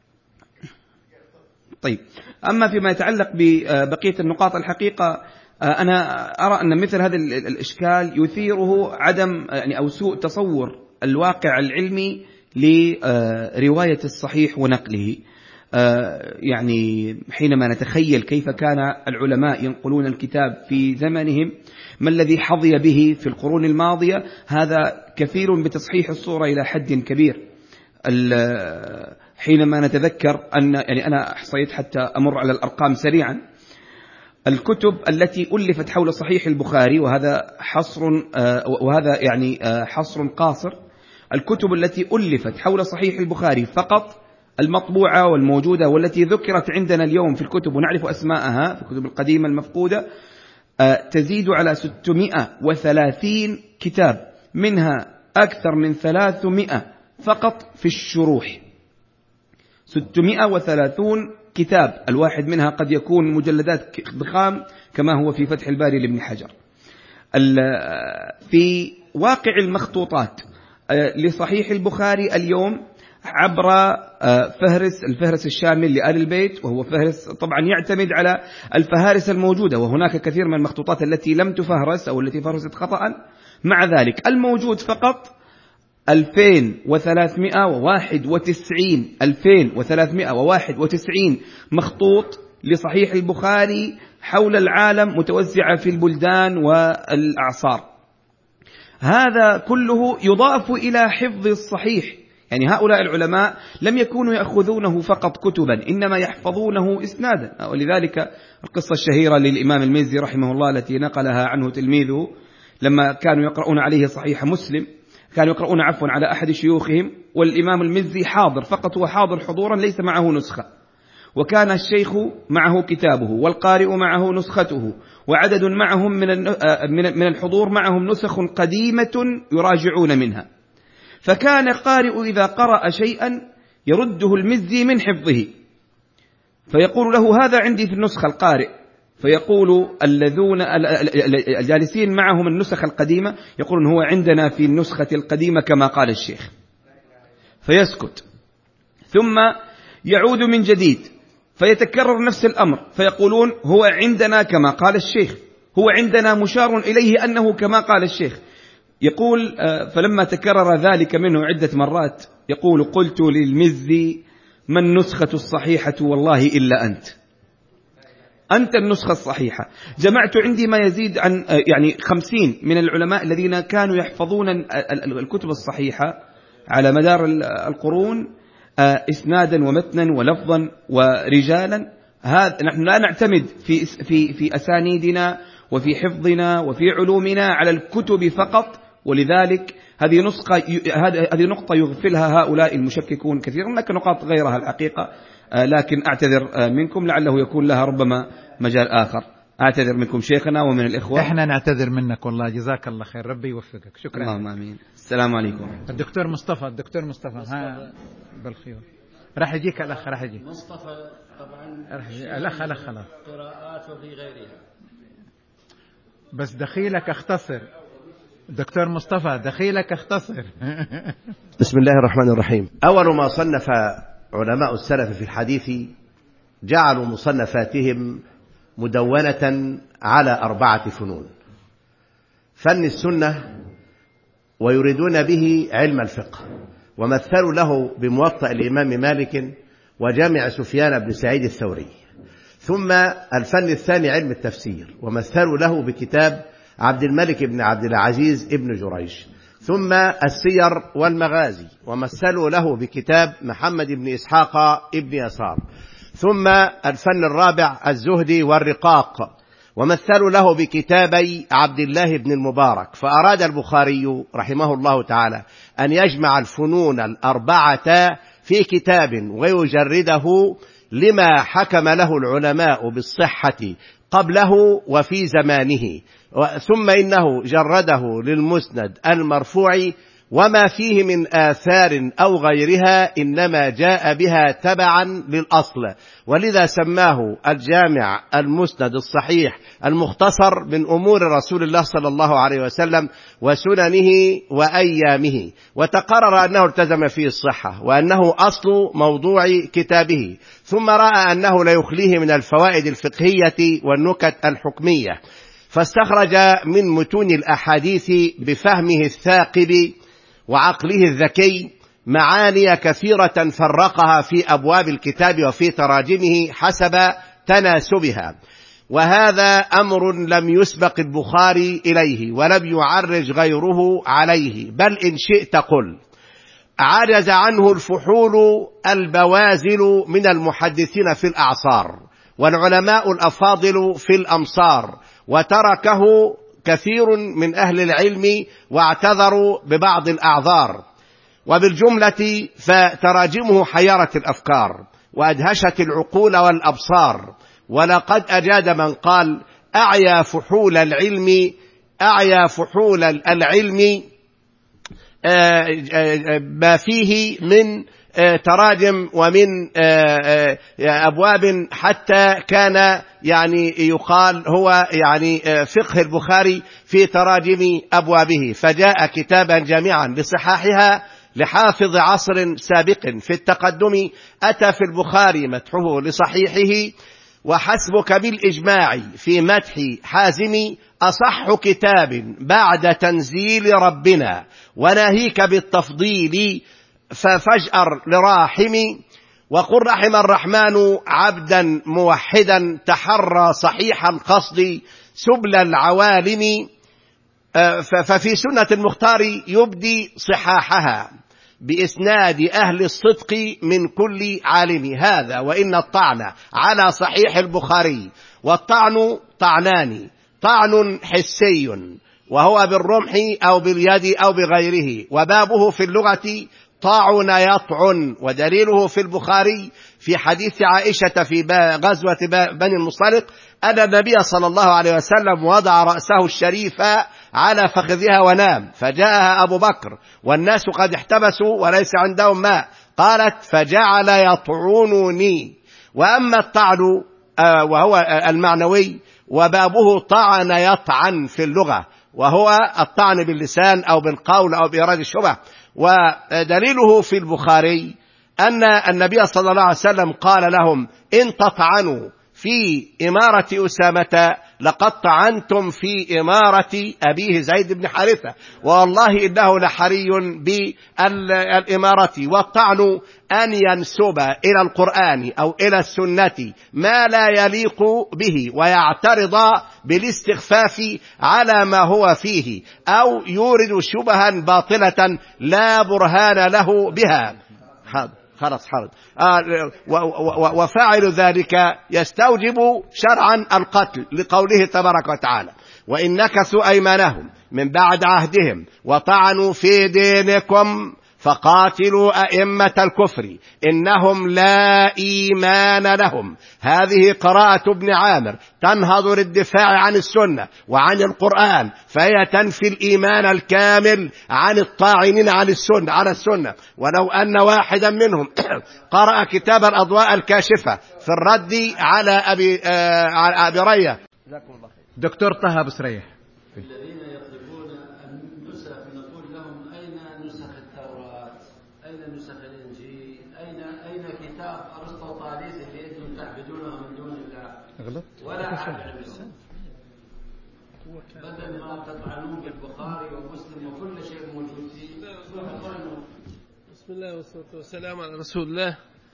طيب أما فيما يتعلق ببقية النقاط، الحقيقة أنا أرى أن مثل هذا الإشكال يثيره عدم يعني أو سوء تصور الواقع العلمي لرواية الصحيح ونقله. يعني حينما نتخيل كيف كان العلماء ينقلون الكتاب في زمنهم، ما الذي حظي به في القرون الماضية، هذا كثير بتصحيح الصورة إلى حد كبير. حينما نتذكر أن يعني أنا أحصيت حتى أمر على الأرقام سريعا، الكتب التي ألفت حول صحيح البخاري، وهذا حصر وهذا يعني حصر قاصر، الكتب التي ألفت حول صحيح البخاري فقط المطبوعة والموجودة والتي ذكرت عندنا اليوم في الكتب ونعرف أسماءها في الكتب القديمة المفقودة تزيد على ستمائة وثلاثين كتاب، منها أكثر من ثلاثمائة فقط في الشروح. ستمائة وثلاثين كتاب، الواحد منها قد يكون مجلدات ضخام كما هو في فتح الباري لابن حجر. في واقع المخطوطات لصحيح البخاري اليوم عبر فهرس الفهرس الشامل لآل البيت، وهو فهرس طبعا يعتمد على الفهارس الموجودة، وهناك كثير من المخطوطات التي لم تفهرس أو التي فهرست خطأ. مع ذلك الموجود فقط ألفين وثلاثمائة وواحد وتسعين ألفين وثلاثمائة وواحد وتسعين مخطوط لصحيح البخاري حول العالم، متوزعة في البلدان والأعصار. هذا كله يضاف إلى حفظ الصحيح. يعني هؤلاء العلماء لم يكونوا يأخذونه فقط كتبا، إنما يحفظونه إسنادا. ولذلك القصة الشهيرة للإمام المزي رحمه الله التي نقلها عنه تلميذه لما كانوا يقرؤون عليه صحيح مسلم، كانوا يقرؤون عفوا على أحد شيوخهم، والإمام المزي حاضر فقط، هو حاضر حضورا ليس معه نسخة، وكان الشيخ معه كتابه والقارئ معه نسخته، وعدد معهم من الحضور معهم نسخ قديمة يراجعون منها. فكان القارئ إذا قرأ شيئا يرده المزي من حفظه، فيقول له هذا عندي في النسخة القارئ، فيقول الذين الجالسين معهم النسخ القديمة يقولون هو عندنا في النسخة القديمة كما قال الشيخ، فيسكت، ثم يعود من جديد فيتكرر نفس الأمر، فيقولون هو عندنا كما قال الشيخ، هو عندنا مشار إليه أنه كما قال الشيخ. يقول فلما تكرر ذلك منه عدة مرات يقول قلت للمزي ما النسخة الصحيحة والله إلا أنت، أنت النسخة الصحيحة. جمعت عندي ما يزيد عن يعني خمسين من العلماء الذين كانوا يحفظون الكتب الصحيحة على مدار القرون إسنادا ومتنا ولفظا ورجالا. هذا نحن لا نعتمد في في في أسانيدنا وفي حفظنا وفي علومنا على الكتب فقط، ولذلك هذه نسخة هذه نقطة يغفلها هؤلاء المشككون كثيرا. هناك نقاط غيرها الحقيقة، لكن أعتذر منكم لعله يكون لها ربما مجال آخر. أعتذر منكم شيخنا ومن الإخوة. إحنا نعتذر منك والله، جزاك الله خير، ربي يوفقك. شكرا. اللهم آمين. السلام عليكم. الدكتور مصطفى الدكتور مصطفى, مصطفى. ها بالخير راح يجيك الأخ، راح يجي مصطفى طبعا الأخ الأخ خلاص قراءات وفي غيرها، بس دخيلك اختصر دكتور مصطفى، دخيلك اختصر. بسم الله الرحمن الرحيم. أول ما صنف علماء السلف في الحديث جعلوا مصنفاتهم مدونة على أربعة فنون: فن السنة، ويريدون به علم الفقه، ومثلوا له بموطأ الإمام مالك وجامع سفيان بن سعيد الثوري. ثم الفن الثاني علم التفسير، ومثلوا له بكتاب عبد الملك بن عبد العزيز ابن جريج. ثم السير والمغازي، ومثلوا له بكتاب محمد بن إسحاق ابن يسار. ثم الفن الرابع الزهد والرقاق، ومثلوا له بكتابي عبد الله بن المبارك. فأراد البخاري رحمه الله تعالى أن يجمع الفنون الأربعة في كتاب ويجرده لما حكم له العلماء بالصحة قبله وفي زمانه. ثم إنه جرده للمسند المرفوع، وما فيه من آثار أو غيرها إنما جاء بها تبعا للأصل، ولذا سماه الجامع المسند الصحيح المختصر من أمور رسول الله صلى الله عليه وسلم وسننه وأيامه. وتقرر أنه التزم فيه الصحة وأنه أصل موضوع كتابه، ثم رأى أنه لا يخليه من الفوائد الفقهية والنكت الحكمية، فاستخرج من متون الأحاديث بفهمه الثاقب وعقله الذكي معاني كثيرة فرقها في أبواب الكتاب وفي تراجمه حسب تناسبها. وهذا أمر لم يسبق البخاري إليه ولم يعرج غيره عليه، بل إن شئت قل عجز عنه الفحول البوازل من المحدثين في الأعصار والعلماء الأفاضل في الأمصار، وتركه كثير من أهل العلم واعتذروا ببعض الأعذار. وبالجملة فتراجمه حيرت الأفكار وأدهشت العقول والأبصار. ولقد أجاد من قال أعيا فحول العلم أعيا فحول العلم ما فيه من تراجم ومن أبواب حتى كان يعني يقال هو يعني فقه البخاري في تراجم أبوابه، فجاء كتابا جامعا لصحاحها لحافظ عصر سابق في التقدم أتى في البخاري مدحه لصحيحه. وحسبك بالإجماع في مدح حازم أصح كتاب بعد تنزيل ربنا، وناهيك بالتفضيل ففجأر لراحم. وقل رحم الرحمن عبدا موحدا تحرى صحيح القصد سبل العوالم. ففي سنة المختار يبدي صحاحها بإسناد أهل الصدق من كل عالم. هذا وإن الطعن على صحيح البخاري، والطعن طعنان: طعن حسي وهو بالرمح أو باليد أو بغيره، وبابه في اللغة طاعن يطعن، ودليله في البخاري في حديث عائشة في غزوة بني المصطلق أن النبي صلى الله عليه وسلم وضع رأسه الشريف على فخذها ونام، فجاءها أبو بكر والناس قد احتبسوا وليس عندهم ماء، قالت فجعل يطعنني. وأما الطعن وهو المعنوي وبابه طعن يطعن في اللغة، وهو الطعن باللسان أو بالقول أو بإرادة الشبه. ودليله في البخاري أن النبي صلى الله عليه وسلم قال لهم إن تطعنوا في إمارة أسامة لقد طعنتم في إمارة أبيه زيد بن حارثة، والله إنه لحري بالإمارة. والطعن أن ينسب إلى القرآن أو إلى السنة ما لا يليق به ويعترض بالاستخفاف على ما هو فيه، أو يورد شبها باطلة لا برهان له بها. خلاص حرد آه وفاعل ذلك يستوجب شرعا القتل، لقوله تبارك وتعالى وإن نكثوا أيمانهم من بعد عهدهم وطعنوا في دينكم فقاتلوا أئمة الكفر إنهم لا إيمان لهم. هذه قراءة ابن عامر تنهض للدفاع عن السنة وعن القرآن، فهي تنفي الإيمان الكامل عن الطاعنين عن السنة على السنة. ولو أن واحدا منهم قرأ كتاب الأضواء الكاشفة في الرد على أبي, آه على أبي رية. دكتور طه أبو سريح. الذين يطلبون النسخ نقول لهم أين نسخ التوراة؟ أين نسخ الإنجيل؟ أين أين كتاب أرسطو طاليس اللي أنتم تعبدونه من دون الله؟ غلط ولا أحد بدل ما تطعنون بالبخاري ومسلم وكل شيء موجود فيه. بسم الله والصلاة والسلام على رسول الله.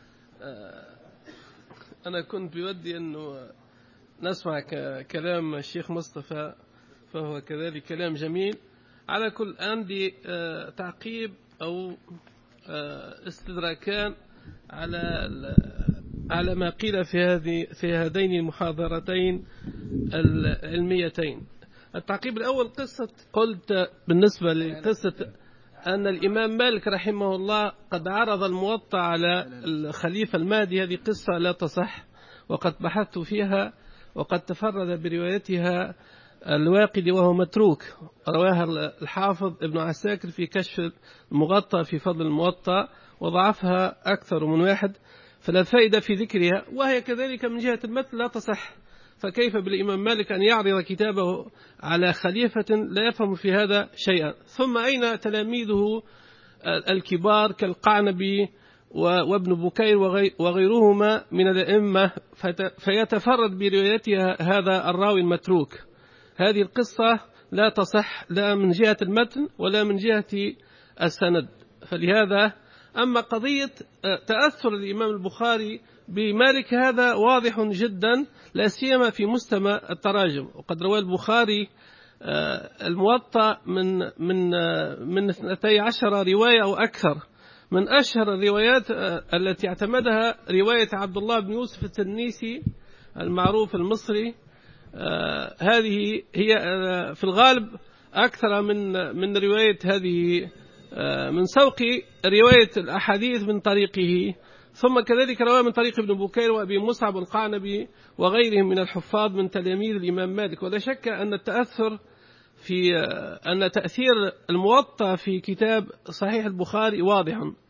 أنا كنت بودي أنه نسمع كلام الشيخ مصطفى، فهو كذلك كلام جميل. على كل عندي تعقيب أو استدراكان على على ما قيل في هذه في هذين المحاضرتين العلميتين. التعقيب الأول قصة، قلت بالنسبة لقصة أن الإمام مالك رحمه الله قد عرض الموطأ على الخليفة المهدي، هذه قصة لا تصح، وقد بحثت فيها وقد تفرد بروايتها الواقدي وهو متروك، رواها الحافظ ابن عساكر في كشف المغطى في فضل الموطأ وضعفها أكثر من واحد، فلا فائدة في ذكرها، وهي كذلك من جهة المتن لا تصح. فكيف بالإمام مالك أن يعرض كتابه على خليفة لا يفهم في هذا شيئا؟ ثم أين تلاميذه الكبار كالقعنبي وابن بكير وغيرهما من الأئمة فيتفرد بروايتها هذا الراوي المتروك؟ هذه القصة لا تصح لا من جهة المتن ولا من جهة السند. فلهذا أما قضية تأثر الإمام البخاري بمالك هذا واضح جدا، لا سيما في مستمع التراجم. وقد روى البخاري الموطأ من من من اثنتي عشر رواية أو أكثر. من أشهر الروايات التي اعتمدها رواية عبد الله بن يوسف التنيسي المعروف المصري، هذه هي في الغالب أكثر من من رواية هذه من سوق رواية الأحاديث من طريقه. ثم كذلك رواه من طريق ابن بكير وأبي مصعب القعنبي وغيرهم من الحفاظ من تلاميذ الإمام مالك. ولا شك أن التأثر في أن تأثير الموطأ في كتاب صحيح البخاري واضح.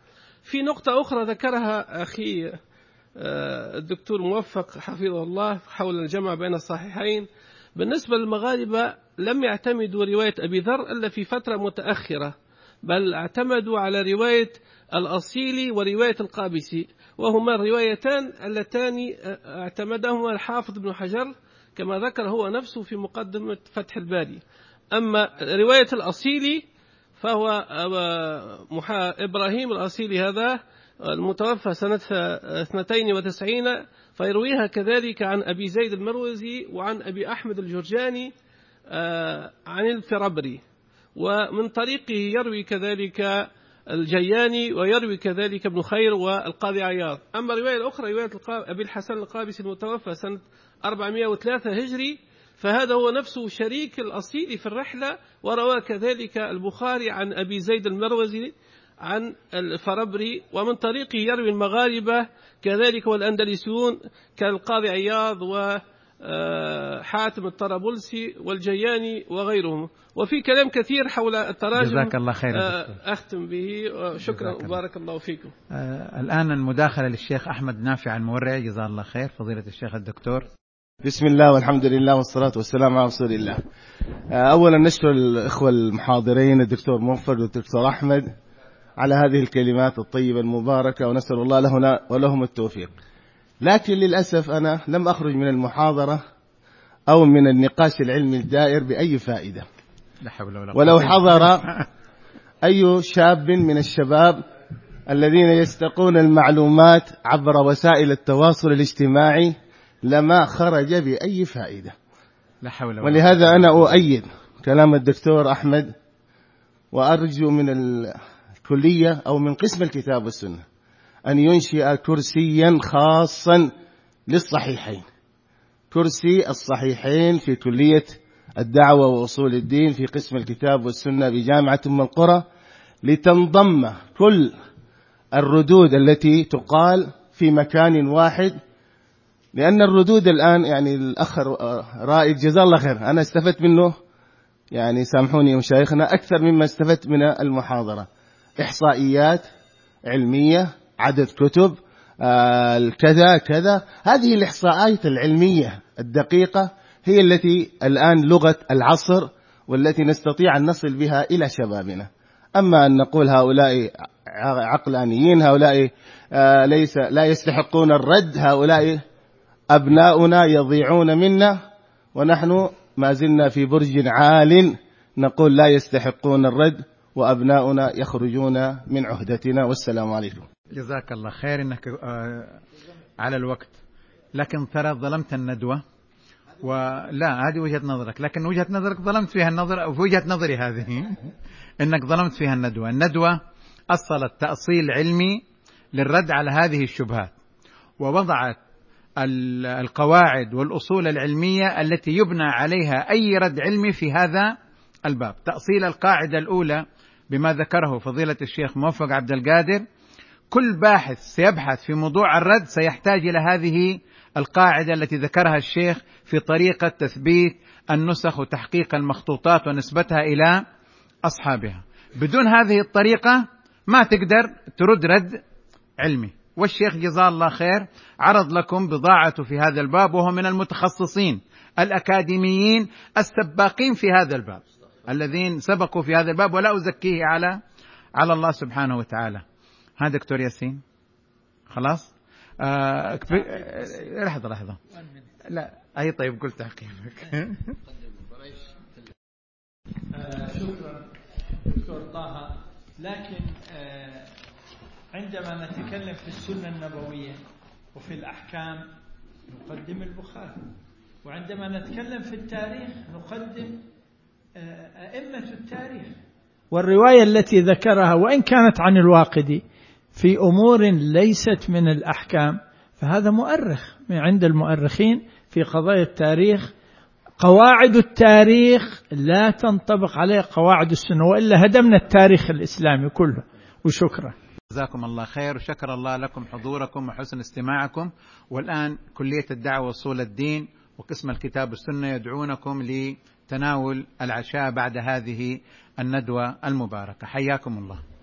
في نقطة أخرى ذكرها أخي الدكتور موفق حفظه الله حول الجمع بين الصحيحين. بالنسبة للمغاربة لم يعتمدوا رواية أبي ذر إلا في فترة متأخرة، بل اعتمدوا على رواية الأصيلي ورواية القابسي، وهما الروايتان اللتان اعتمدهما الحافظ ابن حجر كما ذكر هو نفسه في مقدمة فتح الباري. أما رواية الأصيلي فهو إبراهيم الأصيلي هذا المتوفى سنة اثنتين وتسعين، فيرويها كذلك عن أبي زيد المروزي وعن أبي أحمد الجرجاني عن الفربري، ومن طريقه يروي كذلك الجياني ويروي كذلك ابن خير والقاضي عياض. أما الرواية الأخرى رواية أبي الحسن القابسي المتوفى سنة أربعمائة وثلاثة هجري، فهذا هو نفسه شريك الأصيل في الرحلة، وروى كذلك البخاري عن أبي زيد المروزي عن الفربري، ومن طريقه يروي المغاربة كذلك والأندلسيون كالقاضي عياض وحاتم الطرابلسي والجياني وغيرهم. وفي كلام كثير حول التراجم. جزاك الله خير. أختم به. شكرا وبارك الله فيكم. آه الآن المداخلة للشيخ أحمد نافع المورع، جزاه الله خير فضيلة الشيخ الدكتور. بسم الله والحمد لله والصلاة والسلام على رسول الله. أولا نشكر الإخوة المحاضرين الدكتور موفق والدكتور أحمد على هذه الكلمات الطيبة المباركة، ونسأل الله لهنا ولهم التوفيق. لكن للأسف أنا لم أخرج من المحاضرة أو من النقاش العلمي الدائر بأي فائدة، ولو حضر أي شاب من الشباب الذين يستقون المعلومات عبر وسائل التواصل الاجتماعي لما خرج بأي فائدة. لا حول ولا. ولهذا أنا أؤيد كلام الدكتور أحمد، وأرجو من الكلية أو من قسم الكتاب والسنة أن ينشئ كرسيا خاصا للصحيحين، كرسي الصحيحين في كلية الدعوة وأصول الدين في قسم الكتاب والسنة بجامعة أم القرى، لتنضم كل الردود التي تقال في مكان واحد. لأن الردود الآن يعني الأخ رائد جزاه الله خير أنا استفدت منه، يعني سامحوني مشايخنا، أكثر مما استفدت من المحاضرة. إحصائيات علمية، عدد كتب، آه كذا كذا، هذه الإحصائيات العلمية الدقيقة هي التي الآن لغة العصر، والتي نستطيع أن نصل بها إلى شبابنا. أما أن نقول هؤلاء عقلانيين، هؤلاء آه ليس لا يستحقون الرد، هؤلاء أبناؤنا يضيعون منا، ونحن ما زلنا في برج عال نقول لا يستحقون الرد وأبناؤنا يخرجون من عهدتنا. والسلام عليكم. جزاك الله خير إنك على الوقت، لكن ترى ظلمت الندوة. ولا هذه وجهة نظرك، لكن وجهة نظرك ظلمت فيها النظر، أو في وجهة نظري هذه إنك ظلمت فيها الندوة. الندوة أصلت تأصيل علمي للرد على هذه الشبهات، ووضعت القواعد والأصول العلمية التي يبنى عليها أي رد علمي في هذا الباب. تأصيل القاعدة الأولى بما ذكره فضيلة الشيخ موفق عبد القادر، كل باحث سيبحث في موضوع الرد سيحتاج إلى هذه القاعدة التي ذكرها الشيخ في طريقة تثبيت النسخ وتحقيق المخطوطات ونسبتها إلى أصحابها. بدون هذه الطريقة ما تقدر ترد رد علمي. والشيخ جزاه الله خير عرض لكم بضاعته في هذا الباب، وهو من المتخصصين الأكاديميين السباقين في هذا الباب، الذين سبقوا في هذا الباب، ولا أزكيه على على الله سبحانه وتعالى. ها دكتور ياسين خلاص. آه لحظة لحظة لا أي طيب قلت تحقيقك. شكرا دكتور طه. لكن آه عندما نتكلم في السنة النبوية وفي الأحكام نقدم البخاري، وعندما نتكلم في التاريخ نقدم أئمة التاريخ. والرواية التي ذكرها وإن كانت عن الواقدي في أمور ليست من الأحكام فهذا مؤرخ من عند المؤرخين في قضايا التاريخ. قواعد التاريخ لا تنطبق عليه قواعد السنة، وإلا هدمنا التاريخ الإسلامي كله. وشكرا. جزاكم الله خير، وشكر الله لكم حضوركم وحسن استماعكم. والآن كلية الدعوة وأصول الدين وقسم الكتاب والسنة يدعونكم لتناول العشاء بعد هذه الندوة المباركة. حياكم الله.